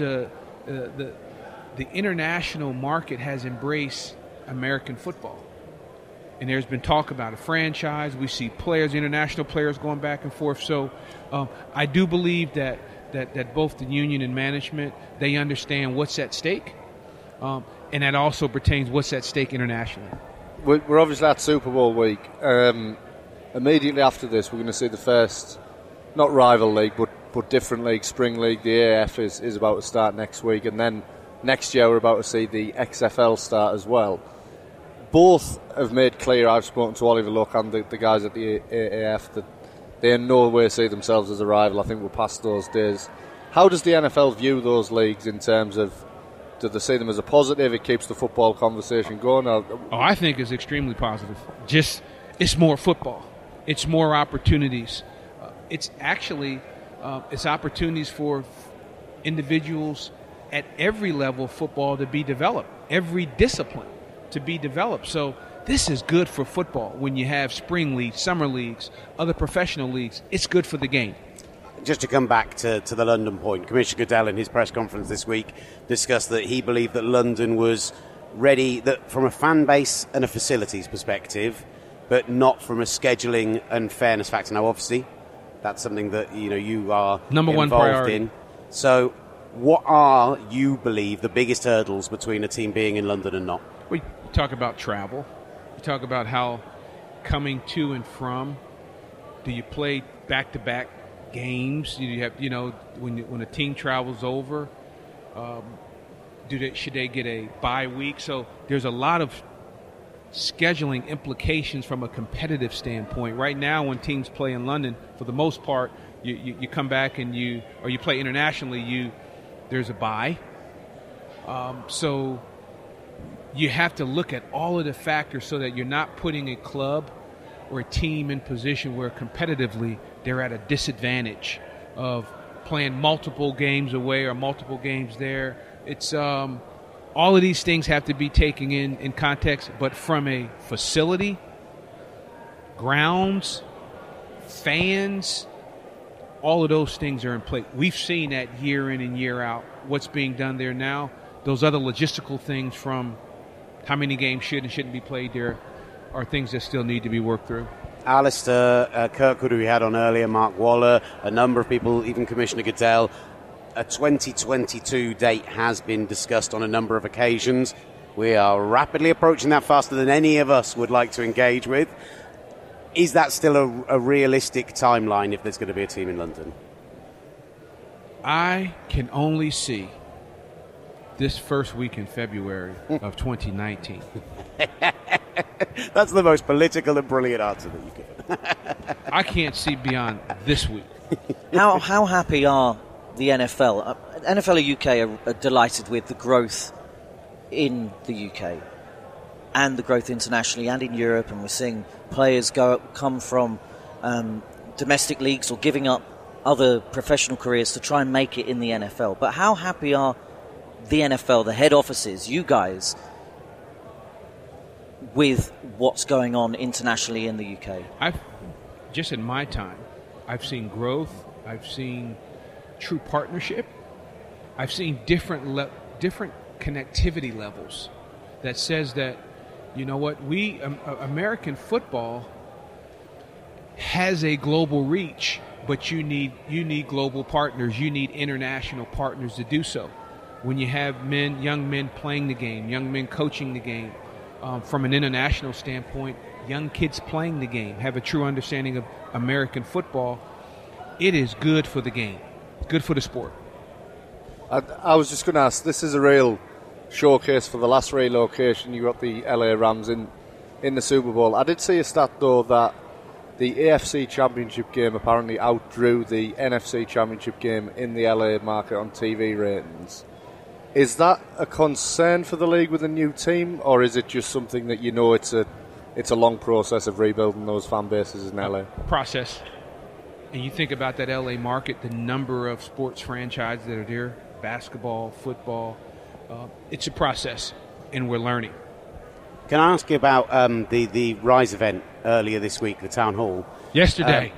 the international market has embraced American football. And there's been talk about a franchise. We see players, international players going back and forth. So I do believe that both the union and management, they understand what's at stake. And that also pertains what's at stake internationally. We're obviously at Super Bowl week. Immediately after this, we're going to see the first, not rival league, but different league, spring league. The AF is about to start next week. And then next year we're about to see the XFL start as well. both have made clear, I've spoken to Oliver Luck and the guys at the AAF, that they in no way see themselves as a rival. I think we're past those days. How does the NFL view those leagues in terms of, do they see them as a positive? It keeps the football conversation going? I think it's extremely positive. Just, it's more football. It's more opportunities. It's actually, it's opportunities for individuals at every level of football to be developed, every discipline to be developed. So this is good for football when you have spring leagues, summer leagues, other professional leagues. It's good for the game. Just to come back to the London point, Commissioner Goodell in his press conference this week discussed that he believed that London was ready, that from a fan base and a facilities perspective, but not from a scheduling and fairness factor. Now, obviously, that's something that you are number one involved priority in. So, what are, you believe, the biggest hurdles between a team being in London and not? We talk about travel. You talk about how coming to and from. Do you play back-to-back games? You have, when a team travels over, should they get a bye week? So there's a lot of scheduling implications from a competitive standpoint. Right now, when teams play in London, for the most part, you come back and you play internationally. There's a bye. So you have to look at all of the factors so that you're not putting a club or a team in position where competitively they're at a disadvantage of playing multiple games away or multiple games there. It's all of these things have to be taken in context, but from a facility, grounds, fans, all of those things are in place. We've seen that year in and year out, what's being done there now. Those other logistical things, from how many games should and shouldn't be played there, are things that still need to be worked through. Alistair, Kirkwood, who we had on earlier, Mark Waller, a number of people, even Commissioner Goodell. A 2022 date has been discussed on a number of occasions. We are rapidly approaching that, faster than any of us would like to engage with. Is that still a realistic timeline if there's going to be a team in London? I can only see this first week in February of 2019. That's the most political and brilliant answer that you give. I can't see beyond this week. How happy are the NFL? NFL UK are delighted with the growth in the UK and the growth internationally and in Europe, and we're seeing players come from domestic leagues or giving up other professional careers to try and make it in the NFL. But how happy are the NFL, the head offices, you guys, with what's going on internationally in the UK? Just in my time, I've seen growth. I've seen true partnership. I've seen different connectivity levels that says that, American football has a global reach, but you need global partners. You need international partners to do so. When you have young men playing the game, young men coaching the game, from an international standpoint, young kids playing the game, have a true understanding of American football, it is good for the game, good for the sport. I was just going to ask, this is a real showcase for the last relocation. You got the LA Rams in the Super Bowl. I did see a stat, though, that the AFC Championship game apparently outdrew the NFC Championship game in the LA market on TV ratings. Is that a concern for the league with a new team, or is it just something that it's a long process of rebuilding those fan bases in LA? Process. And you think about that LA market, the number of sports franchises that are there, basketball, football, it's a process, and we're learning. Can I ask you about the Rise event earlier this week, the town hall? Yesterday.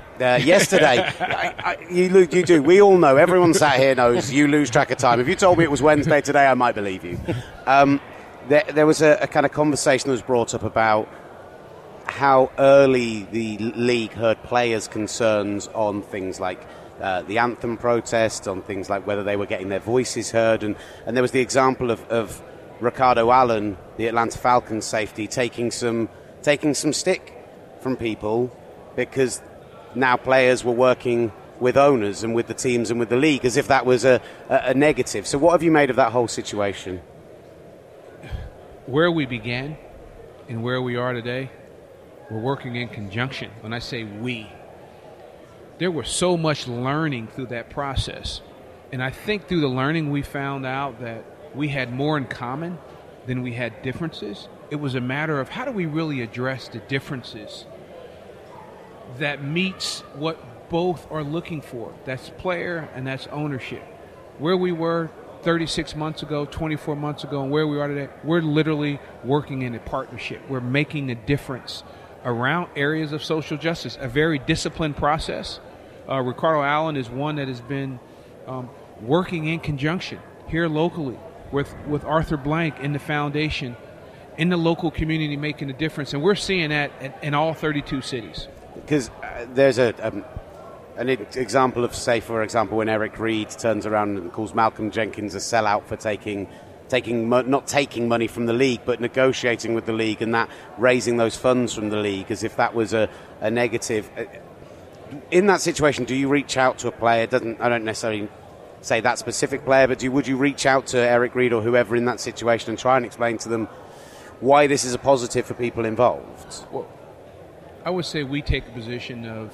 You do. We all know. Everyone sat here knows. You lose track of time. If you told me it was Wednesday today, I might believe you. There was a kind of conversation that was brought up about how early the league heard players' concerns on things like the anthem protest, on things like whether they were getting their voices heard, and there was the example of Ricardo Allen, the Atlanta Falcons safety, taking some stick from people because now players were working with owners and with the teams and with the league as if that was a negative. So what have you made of that whole situation? Where we began and where we are today, we're working in conjunction. When I say we, there was so much learning through that process. And I think through the learning we found out that we had more in common than we had differences. It was a matter of how do we really address the differences that meets what both are looking for. That's player and that's ownership. Where we were 36 months ago, 24 months ago, and where we are today, we're literally working in a partnership. We're making a difference around areas of social justice, a very disciplined process. Ricardo Allen is one that has been working in conjunction here locally with Arthur Blank in the foundation, in the local community, making a difference. And we're seeing that in all 32 cities. Because there's an example of, say, for example, when Eric Reed turns around and calls Malcolm Jenkins a sellout for not taking money from the league, but negotiating with the league and that raising those funds from the league as if that was a negative. In that situation, do you reach out to a player? I don't necessarily say that specific player, but would you reach out to Eric Reed or whoever in that situation and try and explain to them why this is a positive for people involved? Well, I would say we take a position of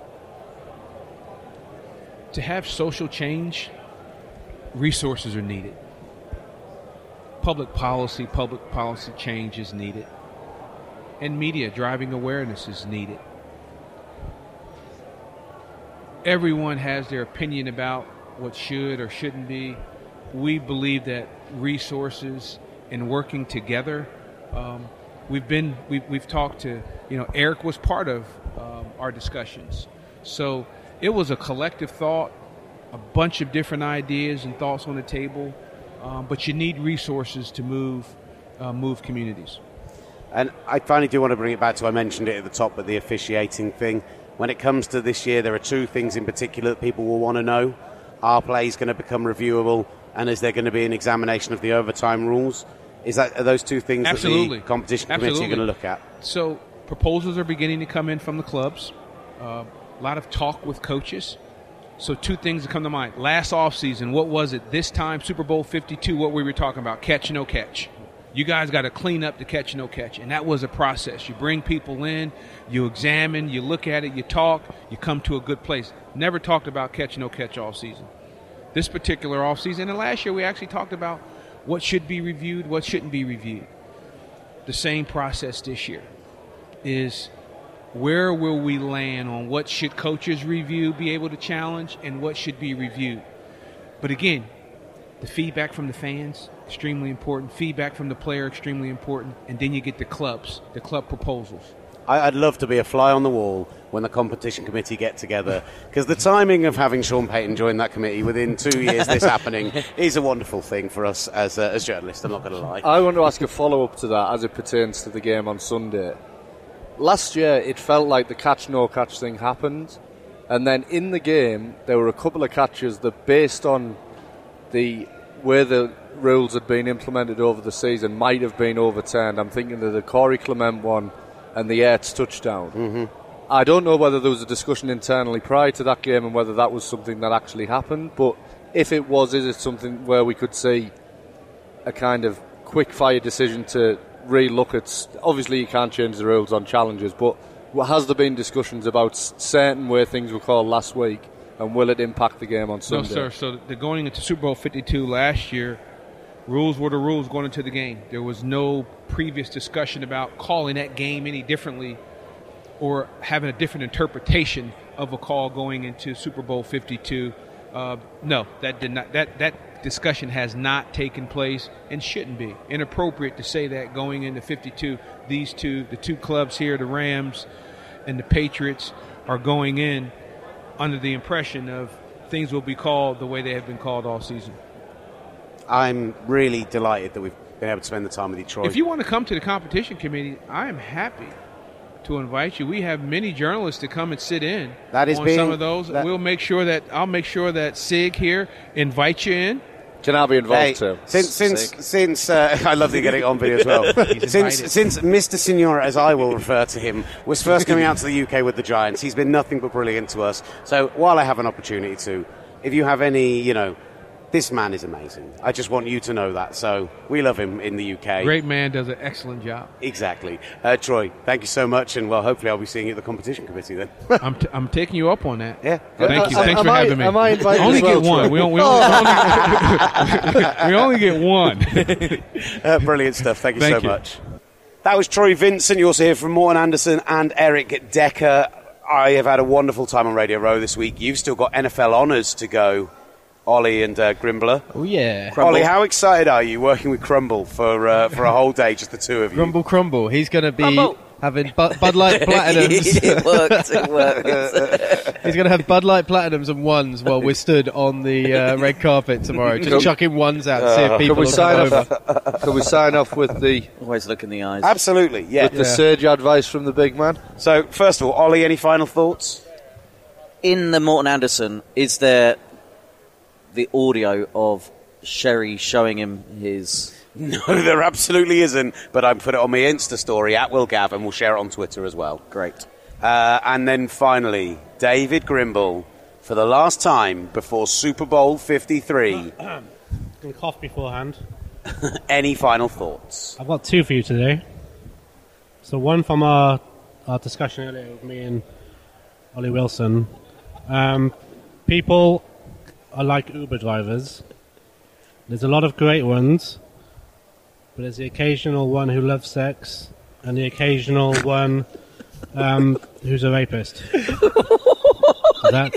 to have social change, resources are needed. Public policy change is needed. And media driving awareness is needed. Everyone has their opinion about what should or shouldn't be. We believe that resources and working together, we've talked to, Eric was part of our discussions. So it was a collective thought, a bunch of different ideas and thoughts on the table, but you need resources to move communities. And I finally do want to bring it back to, I mentioned it at the top, but the officiating thing. When it comes to this year, there are two things in particular that people will want to know. Are plays going to become reviewable, and is there going to be an examination of the overtime rules? Are those two things Absolutely. that the competition committee are going to look at? So proposals are beginning to come in from the clubs. A lot of talk with coaches. So two things that come to mind. Last offseason, what was it? This time, Super Bowl 52, what we were talking about, catch, no catch. You guys got to clean up the catch, no catch. And that was a process. You bring people in, you examine, you look at it, you talk, you come to a good place. Never talked about catch, no catch all season. This particular offseason, and last year we actually talked about what should be reviewed, what shouldn't be reviewed. The same process this year is where will we land on what should coaches review, be able to challenge, and what should be reviewed. But again, the feedback from the fans, extremely important. Feedback from the player, extremely important. And then you get the club proposals. I'd love to be a fly on the wall when the competition committee get together, because the timing of having Sean Payton join that committee within 2 years this happening is a wonderful thing for us as journalists, I'm not going to lie. I want to ask a follow-up to that as it pertains to the game on Sunday. Last year, it felt like the catch-no-catch thing happened, and then in the game, there were a couple of catches that, based on the way the rules had been implemented over the season, might have been overturned. I'm thinking of the Corey Clement one and the Yates touchdown. Mm-hmm. I don't know whether there was a discussion internally prior to that game and whether that was something that actually happened, but if it was, is it something where we could see a kind of quick-fire decision to re-look at... Obviously, you can't change the rules on challenges, but has there been discussions about certain way things were called last week, and will it impact the game on Sunday? No, sir. So going into Super Bowl 52 last year, rules were the rules going into the game. There was no previous discussion about calling that game any differently or having a different interpretation of a call going into Super Bowl 52. No, that did not. That discussion has not taken place and shouldn't be. Inappropriate to say that going into 52. The two clubs here, the Rams and the Patriots, are going in under the impression of things will be called the way they have been called all season. I'm really delighted that we've been able to spend the time with Detroit. If you want to come to the competition committee, I am happy to invite you. We have many journalists to come and sit in on some of those. I'll make sure that SIG here invites you in. Can I be involved too? Since I love that you're getting on video as well. since Mr. Signora, as I will refer to him, was first coming out to the UK with the Giants, he's been nothing but brilliant to us. So while I have an opportunity to, if you have any, This man is amazing. I just want you to know that. So we love him in the UK. Great man, does an excellent job. Exactly. Troy, thank you so much, and well, hopefully I'll be seeing you at the competition committee then. I'm taking you up on that. Yeah. Thank you. Thanks for having me. Am I invited only as well, get one. We only get one. Brilliant stuff. Thank you so much. That was Troy Vincent. You also hear from Morten Andersen and Eric Decker. I have had a wonderful time on Radio Row this week. You've still got NFL honours to go, Ollie and Grimbler. Oh, yeah. Ollie, how excited are you working with Crumble for a whole day, just the two of you? Crumble. He's going to be having Bud Light Platinums. It works. He's going to have Bud Light Platinums and ones while we're stood on the red carpet tomorrow, just chucking ones out to see if people will come over. Can we sign off with the... Always look in the eyes. Absolutely, yeah. With the sage advice from the big man? So, first of all, Ollie, any final thoughts? In the Morten Andersen, is there the audio of Sherry showing him his... No, there absolutely isn't, but I put it on my Insta story, @WillGav, and we'll share it on Twitter as well. Great. And then finally, David Grimble, for the last time before Super Bowl 53. Can cough beforehand. Any final thoughts? I've got two for you today. So one from our discussion earlier with me and Ollie Wilson. People are like Uber drivers. There's a lot of great ones, but there's the occasional one who loves sex and the occasional one who's a rapist. That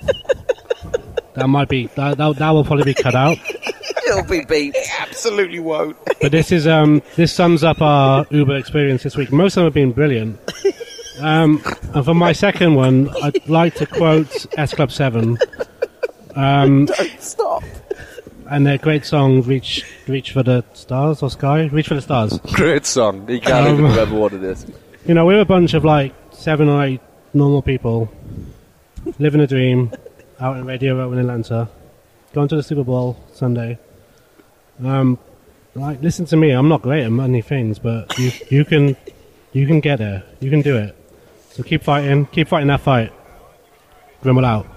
might be that will probably be cut out. It'll be beat. It absolutely won't. But this is this sums up our Uber experience this week. Most of them have been brilliant. And for my second one, I'd like to quote S Club 7. Don't stop. And their great song, Reach for the Stars or Sky? Reach for the Stars. Great song. You can't even remember what it is. You know, we're a bunch of like 7 or 8 normal people living a dream out in Radio Row in Atlanta, going to the Super Bowl Sunday. Like, listen to me, I'm not great at many things, but you can get there. You can do it. So keep fighting that fight. Grimble out.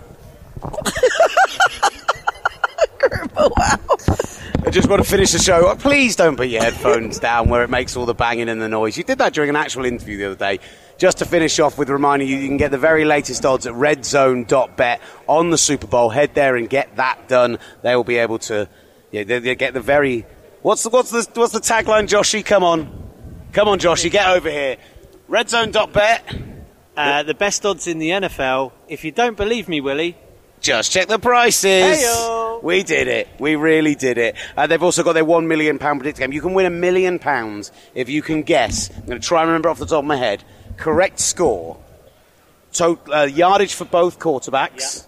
I just want to finish the show. Please don't put your headphones down where it makes all the banging and the noise. You did that during an actual interview the other day. Just to finish off with reminding you can get the very latest odds at redzone.bet on the Super Bowl. Head there and get that done. They will be able to they get the very... What's the tagline, Joshy? Come on, Joshy, get over here. Redzone.bet. The best odds in the NFL. If you don't believe me, Willie, just check the prices. Hey-o. We did it. We really did it. They've also got their £1 million predictor game. You can win £1 million if you can guess. I'm going to try and remember off the top of my head. Correct score. Total yardage for both quarterbacks. Yeah.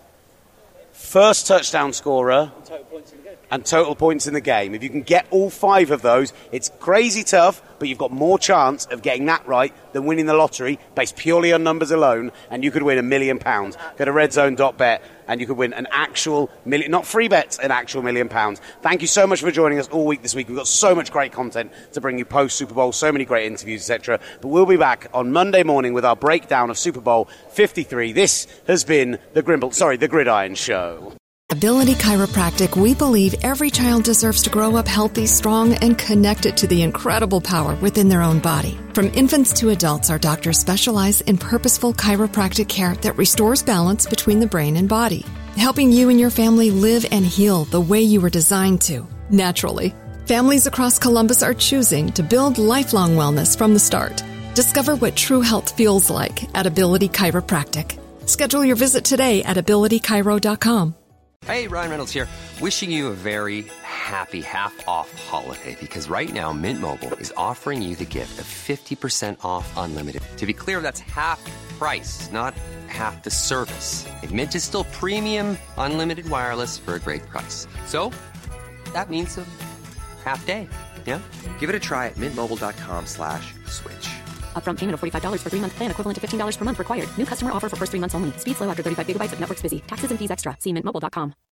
First touchdown scorer. And total points in the game. If you can get all 5 of those, it's crazy tough, but you've got more chance of getting that right than winning the lottery based purely on numbers alone, and you could win £1 million. Go to redzone.bet and you could win an actual million, not free bets, an actual £1 million. Thank you so much for joining us all week this week. We've got so much great content to bring you post Super Bowl, so many great interviews, etc. But we'll be back on Monday morning with our breakdown of Super Bowl 53. This has been the Gridiron Show. Ability Chiropractic, we believe every child deserves to grow up healthy, strong, and connected to the incredible power within their own body. From infants to adults, our doctors specialize in purposeful chiropractic care that restores balance between the brain and body, helping you and your family live and heal the way you were designed to, naturally. Families across Columbus are choosing to build lifelong wellness from the start. Discover what true health feels like at Ability Chiropractic. Schedule your visit today at abilitychiro.com. Hey, Ryan Reynolds here, wishing you a very happy half-off holiday, because right now Mint Mobile is offering you the gift of 50% off unlimited. To be clear, that's half price, not half the service. And Mint is still premium unlimited wireless for a great price. So, that means a half day, yeah? Give it a try at mintmobile.com/switch. Upfront payment of $45 for 3-month plan, equivalent to $15 per month required. New customer offer for first 3 months only. Speed slow after 35 gigabytes if network's busy. Taxes and fees extra. See mintmobile.com.